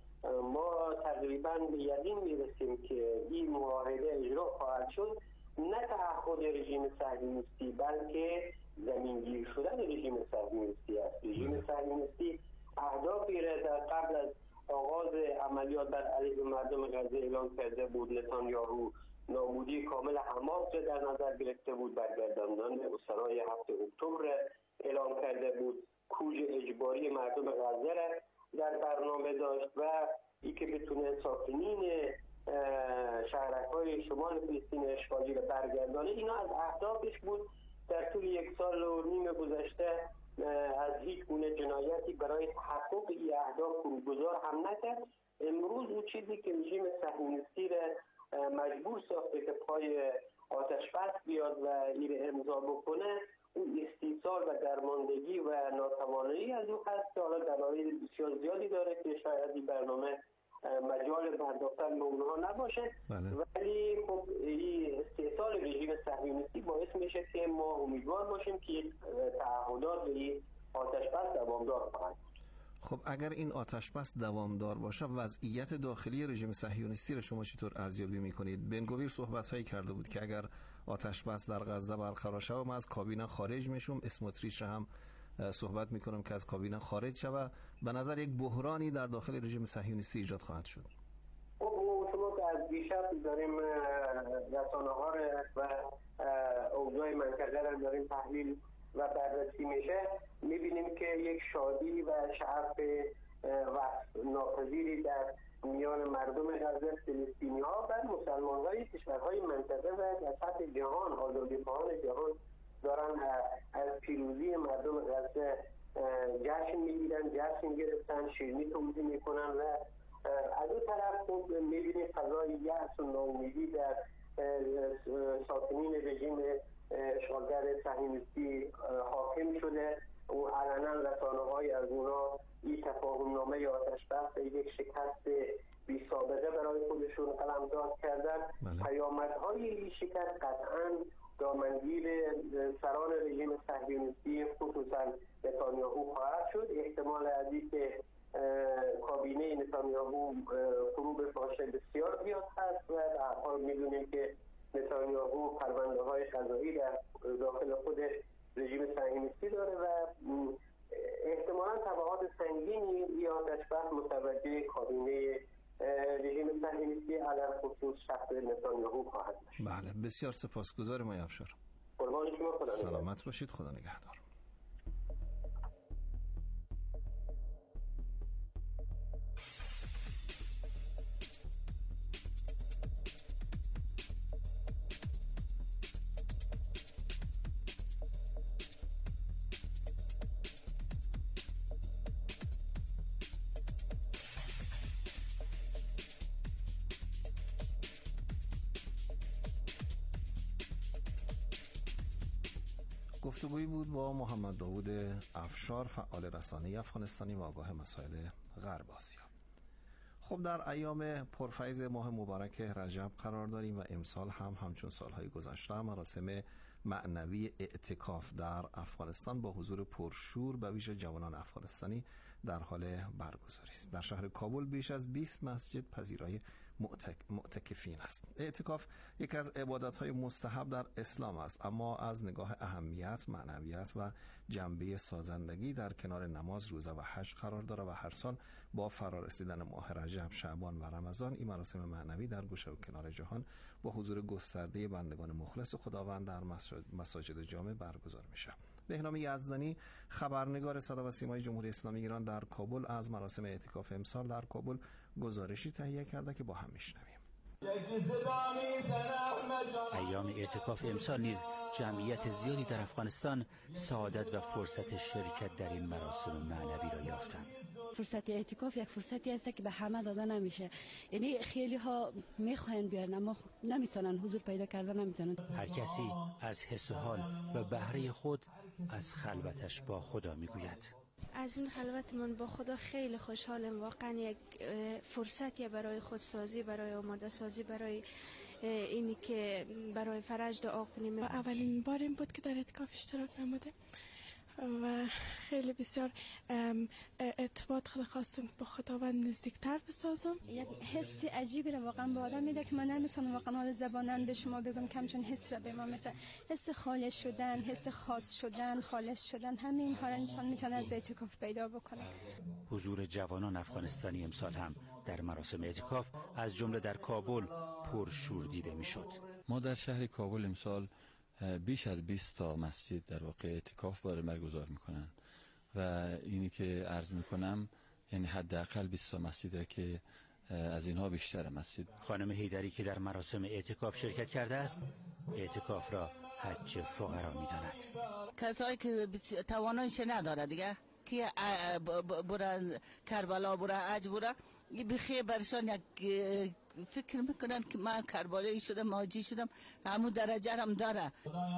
ما تقریبا به یقین میرسیم که این معاهده اجرا خواهد شد، نه تعهد رژیم صهیونیستی بلکه زمینگیر شدن رژیم صهیونیستی است. رژیم صهیونیستی اهدافی را در قبل از آغاز عملیات بر علیه مردم غزه اعلان کرده بود. نتانیاهو نابودی کامل حماس را در نظر گرفته بود، برگرداندن اسرای هفت اکتبر اعلان کرده بود، کوچ اجباری مردم غزه را در برنامه داشت و ای که بتونه ساکنین شهرک‌های شمال فلسطین اشغالی را برگردانه. اینا از اهدافش بود. در طول یک سال و نیم گذشته از هیچ گونه جنایتی برای تحقق این اهداف فروگذار هم نکرد. امروز اون چیزی که رژیم صهیونیستی را مجبور ساخته که پای آتش بس بیاد و این امضا بکنه، اون استیصال و درماندگی و ناتوانایی از او هست که حالا دلایل بسیار زیادی داره که شاید این برنامه مجال پرداختن به اونها نباشه. بله. ولی خب این استیصال رژیم صهیونیستی باعث میشه که ما امیدوار باشیم که تعهدات به این آتش بس دوامدار خواهد. خب اگر این آتش بس دوامدار باشه، وضعیت داخلی رژیم صهیونیستی رو شما چطور ارزیابی میکنید؟ بنگویر صحبت‌هایی کرده بود که اگر آتش بس در غزه برقرار شه ما از کابینه خارج میشیم. اسموتریچ هم صحبت میکنم که از کابینه خارج شه. به نظر یک بحرانی در داخل رژیم صهیونیستی ایجاد خواهد شد. خب شما که از دیشب داریم رسانه‌ها و اوضاع منطقه را داریم تحلیل و بررسی میشه، میبینیم که یک شادی و شعف و ناپذیری در میان مردم غزه، فلسطینی‌ها و مسلمان‌های کشورهای منطقه و در سطح جهان، آزادی‌خواهان جهان دارن از پیروزی مردم غزه جشن میگیرن، جشن گرفتن، شیرینی توزیع میکنن و از اون طرف خب میبینیم فضای یأس و ناامیدی در ساکنین رژیم اشغالگر صهیونیستی حاکم شده و علنا رسانه‌های از اونا این تفاهم‌نامه آتش بس یک شکست بی سابقه برای خودشون قلمداد کردن. پیامدهای این شکست قطعاً دامنگیر سران رژیم صهیونیستی خصوصا نتانیاهو خواهد شد. احتمال ازی که کابینه نتانیاهو فرو باشه بسیار زیاد هست و در حال میدونیم که نتانیاهو پرونده های قضایی در داخل خود رژیم صهیونیستی داره و احتمالاً تبعات سنگینی یا آتش‌بس متوجه کابینه رژیم صهیونیستی علیه خصوص شخص نتانیاهو خواهد شد. بله، بسیار سپاسگزارم آقای افشار. قربان شما، خدا نگهدار. سلامت باشید، خدا نگهدار. گفتگویی بود با محمد داوود افشار، فعال رسانه‌ای افغانستانی و آگاه مسائل غرب آسیا. خب در ایام پرفیض ماه مبارک رجب قرار داریم و امسال هم همچون سالهای گذشته مراسم معنوی اعتکاف در افغانستان با حضور پرشور به ویژه جوانان افغانستانی در حال برگزاری است. در شهر کابل بیش از بیست مسجد پذیرای معتک... معتکفین است. اعتکاف یکی از عبادت‌های مستحب در اسلام است، اما از نگاه اهمیت، معنویت و جنبه سازندگی در کنار نماز، روزه و حج قرار دارد و هر سال با فرارسیدن ماه رجب، شعبان و رمضان این مراسم معنوی در گوشه و کنار جهان با حضور گسترده بندگان مخلص خداوند در مساجد جامع برگزار میشه. بهنام یزدانی، خبرنگار صدا و سیمای جمهوری اسلامی ایران در کابل، از مراسم اعتکاف امسال در کابل گزارشی تهیه کرده که با هم میشنویم. ایام اعتکاف امسال نیز جمعیت زیادی در افغانستان سعادت و فرصت شرکت در این مراسم معنوی را یافتند. فرصت اعتکاف یک فرصتی است که به همه داده نمیشه، یعنی خیلی ها میخواین بیارن اما نمیتونن، حضور پیدا کردن نمیتونن. هر کسی از حس و حال و بهره خود از خلوتش با خدا میگوید. از این خلوت من با خدا خیلی خوشحالم. واقعا یک فرصتی برای خودسازی، برای آماده سازی، برای اینی که برای فرج دعا کنیم. اولین بار این بود که در اعتکاف اشتراک نموده و خیلی بسیار ارتباط خود خواستم با خداوند نزدیکتر بسازم. یک حسی عجیبی رو واقعا به آدم میده که من نمیتونم واقعا حال زبانن به شما بگم که همچون حس را به ما میده. حس خالص شدن، حس خاص شدن، خالص شدن، همین ها انسان میتونه از اعتکاف پیدا بکنه. حضور جوانان افغانستانی امسال هم در مراسم اعتکاف از جمله در کابل پرشور دیده میشد. ما در شهر کابل امسال بیش از بیست تا مسجد در واقع اعتکاف برای برگزار میکنن و اینی که عرض میکنم یعنی حداقل بیست تا مسجده که از اینها بیشتر مسجد. خانم حیدری که در مراسم اعتکاف شرکت کرده است، اعتکاف را حج فقرا میداند. کسایی که تواناییش نداره دیگه که برای کربلا، برای حج، برای بخیر برشان یک فکر میکنن که من کربلایی شدم، حاجی شدم، همون درجه هم داره.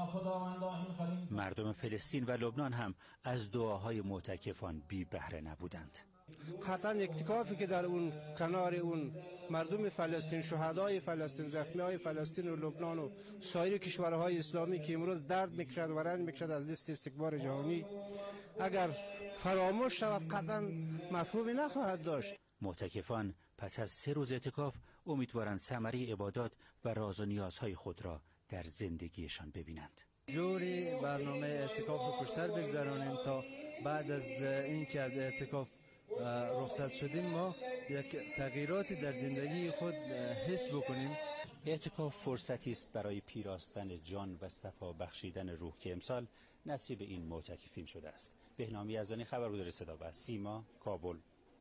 مردم فلسطین و لبنان هم از دعاهای معتکفان بی بهره نبودند. قطعا اعتکافی که در اون کنار اون مردم فلسطین، شهدای فلسطین، زخمیای فلسطین و لبنان و سایر کشورهای اسلامی که امروز درد میکشد و رنج میکشد از دست استکبار جهانی، اگر فراموش شود قطعا مفهومی نخواهد داشت. معتکفان پس از سه روز اعتکاف امیدوارند ثمره عبادات و راز و نیازهای خود را در زندگیشان ببینند. جوری برنامه اعتکاف رو پشتر بگذرانیم تا بعد از اینکه از اعتکاف رخصت شدیم ما یک تغییراتی در زندگی خود حس بکنیم. اعتکاف فرصتی است برای پیراستن جان و صفا بخشیدن روح که امسال نصیب این معتکفین شده است. بهنام یزدانی، خبرگزار صدا و سیما، کابل.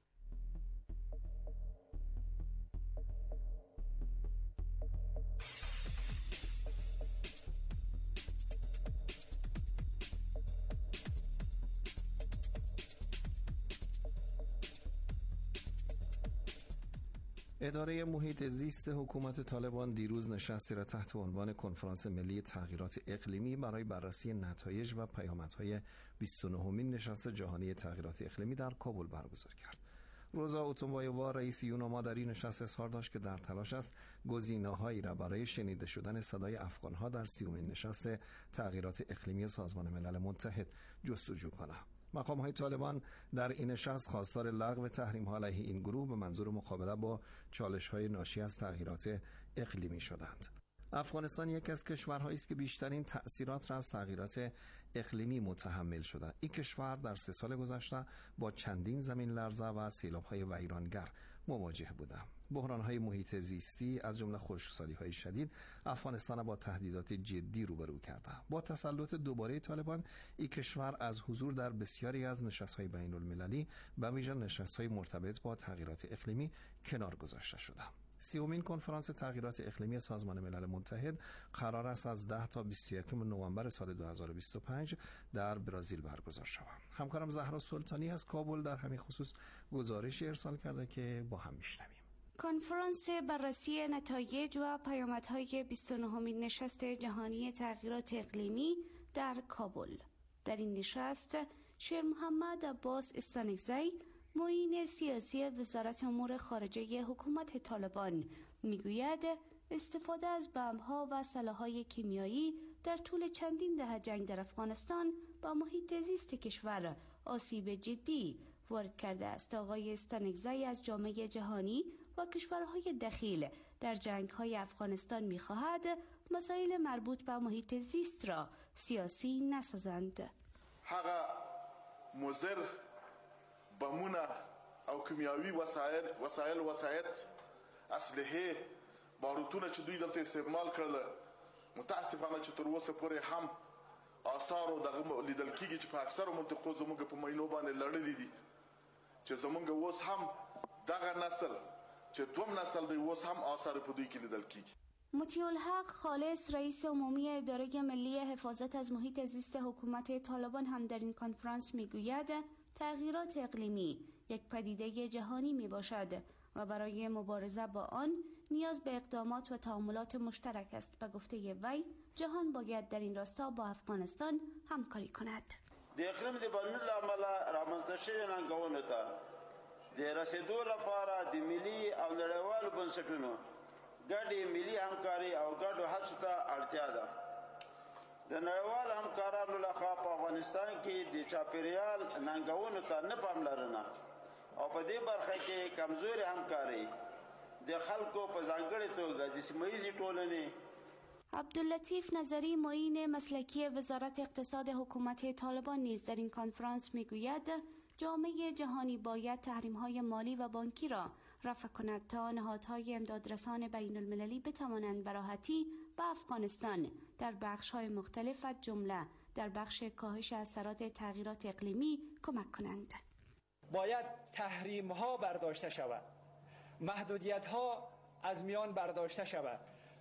اداره محیط زیست حکومت طالبان دیروز نشستی را تحت عنوان کنفرانس ملی تغییرات اقلیمی برای بررسی نتایج و پیامدهای بیست و نهمین نشست جهانی تغییرات اقلیمی در کابل برگزار کرد. روزا اوتونبایووا رئیس یوناما در این نشست اظهار داشت که در تلاش است گزینه‌هایی را برای شنیده شدن صدای افغان‌ها در سیومین نشست تغییرات اقلیمی سازمان ملل متحد جستجو کند. مقام‌های طالبان در این نشست خواستار لغو تحریم‌ها علیه این گروه به منظور مقابله با چالش‌های ناشی از تغییرات اقلیمی شدند. افغانستان یک از کشورهایی است که بیشترین تأثیرات را از تغییرات اقلیمی متحمل شده. این کشور در سه سال گذشته با چندین زمین لرزه و سیلاب‌های ویرانگر مواجه بوده. بحران‌های محیط زیستی از جمله خشکسالی‌های شدید افغانستان با تهدیدات جدی روبرو کرده. با تسلط دوباره طالبان این کشور از حضور در بسیاری از نشست‌های بین‌المللی و ویژه نشست‌های مرتبط با تغییرات اقلیمی کنار گذاشته شده. سیومین کنفرانس تغییرات اقلیمی سازمان ملل متحد قرار است از ده تا بیست و یکم نوامبر سال دو هزار و بیست و پنج در برزیل برگزار شود. همکارم زهرا سلطانی از کابل در همین خصوص گزارشی ارسال کرده که با هم میشنویم. کنفرانس بررسی نتایج و پیامدهای بیست و نهمین نشست جهانی تغییرات اقلیمی در کابل. در این نشست شیر محمد عباس استانکزی، معین سیاسی وزارت امور خارجه حکومت طالبان، میگوید استفاده از بمب‌ها و سلاح‌های کیمیایی در طول چندین دهه جنگ در افغانستان با محیط زیست کشور آسیب جدی وارد کرده است. آقای استانکزی از جامعه جهانی و کشورهای دخیل در جنگ‌های افغانستان می‌خواهد مسائل مربوط به محیط زیست را سیاسی نسازند. هغه مضر بمونه او کیمیاوي وسایل وسایل وسایت اسلحه باروتونه چې دوی دلته استعمال کړل، متاسفانه چې تر اوسه پورې هم آثار او دغه لیدل کیږي چې په اکثرو منطقو زموږ په مینو باندې لړلې دي، چې زموږ اوس هم دغه نسل چې دوم نسل دی اوس هم آثار په دوی کې لیدل کیږي. مطیع الحق خالص، رئیس عمومی اداره ملی حفاظت از محیط زیست حکومت طالبان، هم در این کنفرانس میگوید تغییرات اقلیمی یک پدیده جهانی می باشد و برای مبارزه با آن نیاز به اقدامات و تعاملات مشترک است. به گفته وی جهان باید در این راستا با افغانستان همکاری کند. د اقلیم د بدلون لامل رامنځته شوې ننګونو ته د رسیدو لپاره د ملي او نړیوالو بنسټونو ګډې ملي همکاري او ګډو هڅو ته اړتیا ده. د نړیوال همکارانو لخوا په افغانستان کې د چاپیریال ننګونو ته نه پاملرنه او په دې برخه کې کمزوري همکاري د خلکو په ځانګړې توګه د سیمه ییزې ټولنې. عبداللطیف نظری، معین مسلکی وزارت اقتصاد حکومت طالبان، نیز در این کنفرانس میگوید جامعه جهانی باید تحریم‌های مالی و بانکی را رفع کند تا نهادهای امدادرسان بین المللی بتوانند به راحتی به افغانستان در بخش‌های مختلف از جمله در بخش کاهش اثرات تغییرات اقلیمی کمک کنند. باید تحریم‌ها برداشته شود، محدودیت‌ها از میان برداشته شود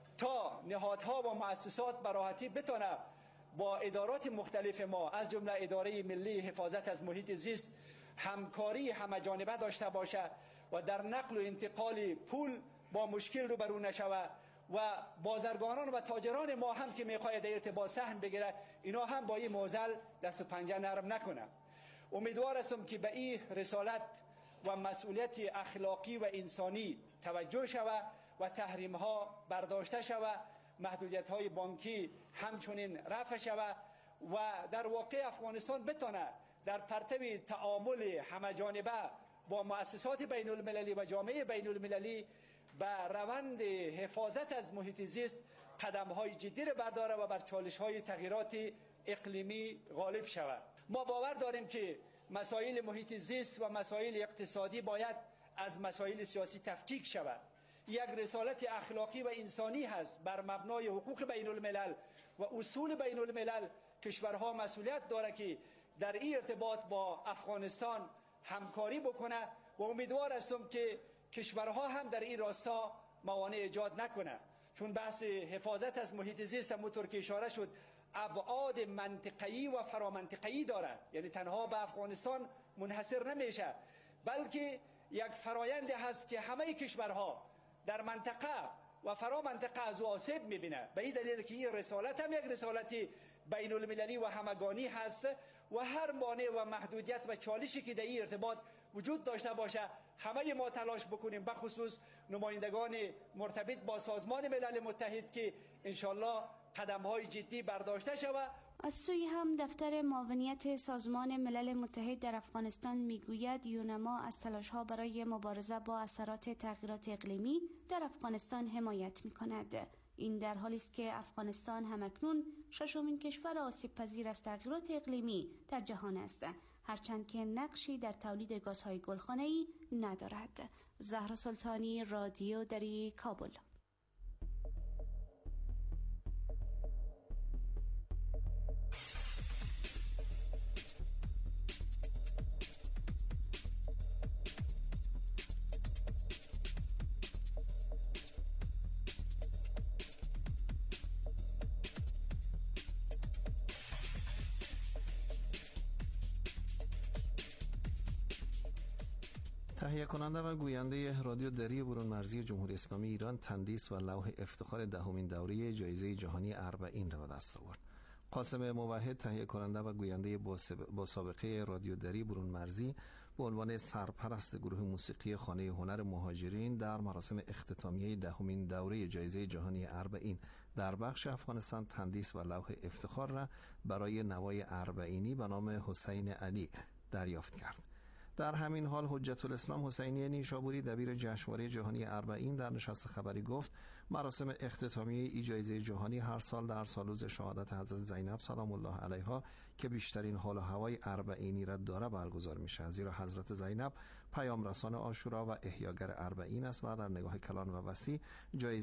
تا نهادها و مؤسسات به راحتی بتونه با ادارات مختلف ما از جمله اداره ملی حفاظت از محیط زیست همکاری همه‌جانبه داشته باشه و در نقل و انتقال پول با مشکل روبرو نشود و بازرگانان و تاجران ما هم که میخواد در ارتباط سهم بگیره اینا هم با این معضل دست و پنجه نرم نکنه. امیدوار هستم که به این رسالت و مسئولیت اخلاقی و انسانی توجه شود و تحریم ها برداشته شود، محدودیت های بانکی همچنین رفع شود و در واقع افغانستان بتونه در پرتو تعامل همه‌جانبه با مؤسسات بین المللی و جامعه بین المللی به روند حفاظت از محیط زیست قدم های جدی را برداره و بر چالش های تغییرات اقلیمی غالب شود. ما باور داریم که مسائل محیط زیست و مسائل اقتصادی باید از مسائل سیاسی تفکیک شود. یک رسالت اخلاقی و انسانی هست بر مبنای حقوق بین الملل و اصول بین الملل. کشورها مسئولیت داره که در این ارتباط با افغانستان همکاری بکنه و امیدوار هستم که کشورها هم در این راستا موانع ایجاد نکنه، چون بحث حفاظت از محیط زیست همونطور که اشاره شد ابعاد منطقه‌ای و فرامنطقه‌ای داره، یعنی تنها به افغانستان منحصر نمیشه بلکه یک فرایند هست که همه کشورها در منطقه و فرامنطقه از او آسیب میبینه. به این دلیل که این رسالت هم یک رسالت بین المللی و همگانی هست و هر مانع و محدودیت و چالشی که در این ارتباط وجود داشته باشه همه ما تلاش بکنیم، بخصوص نمایندگان مرتبط با سازمان ملل متحد که انشالله قدم‌های جدی برداشته شود. از سوی هم دفتر معاونیت سازمان ملل متحد در افغانستان میگوید یونما از تلاش‌ها برای مبارزه با اثرات تغییرات اقلیمی در افغانستان حمایت می‌کند. این در حالی است که افغانستان همکنون ششمین کشور آسیب پذیر از تغییرات اقلیمی در جهان است، هرچند که نقشی در تولید گازهای گلخانه‌ای ندارد. زهرا سلطانی، رادیو دری، کابل. تهیه کننده و گوینده رادیو دری برون مرزی جمهوری اسلامی ایران تندیس و لوح افتخار دهمین دوره جایزه جهانی اربعین را به دست آورد. قاسم موحد، تهیه کننده و گوینده با سابقه رادیو دری برون مرزی، به عنوان سرپرست گروه موسیقی خانه هنر مهاجرین در مراسم اختتامیه دهمین دوره جایزه جهانی اربعین در بخش افغانستان تندیس و لوح افتخار را برای نوای اربعینی به نام حسین علی دریافت کرد. در همین حال حجت الاسلام حسینی نیشابوری، دبیر جشنواره جهانی اربعین، در نشست خبری گفت مراسم اختتامیه ای جایزه جهانی هر سال در سالروز شهادت حضرت زینب سلام الله علیها که بیشترین حال و هوای اربعینی را داره برگزار میشه، زیرا حضرت زینب پیام رسان عاشورا و احیاگر اربعین است و در نگاه کلان و وسیع جایزه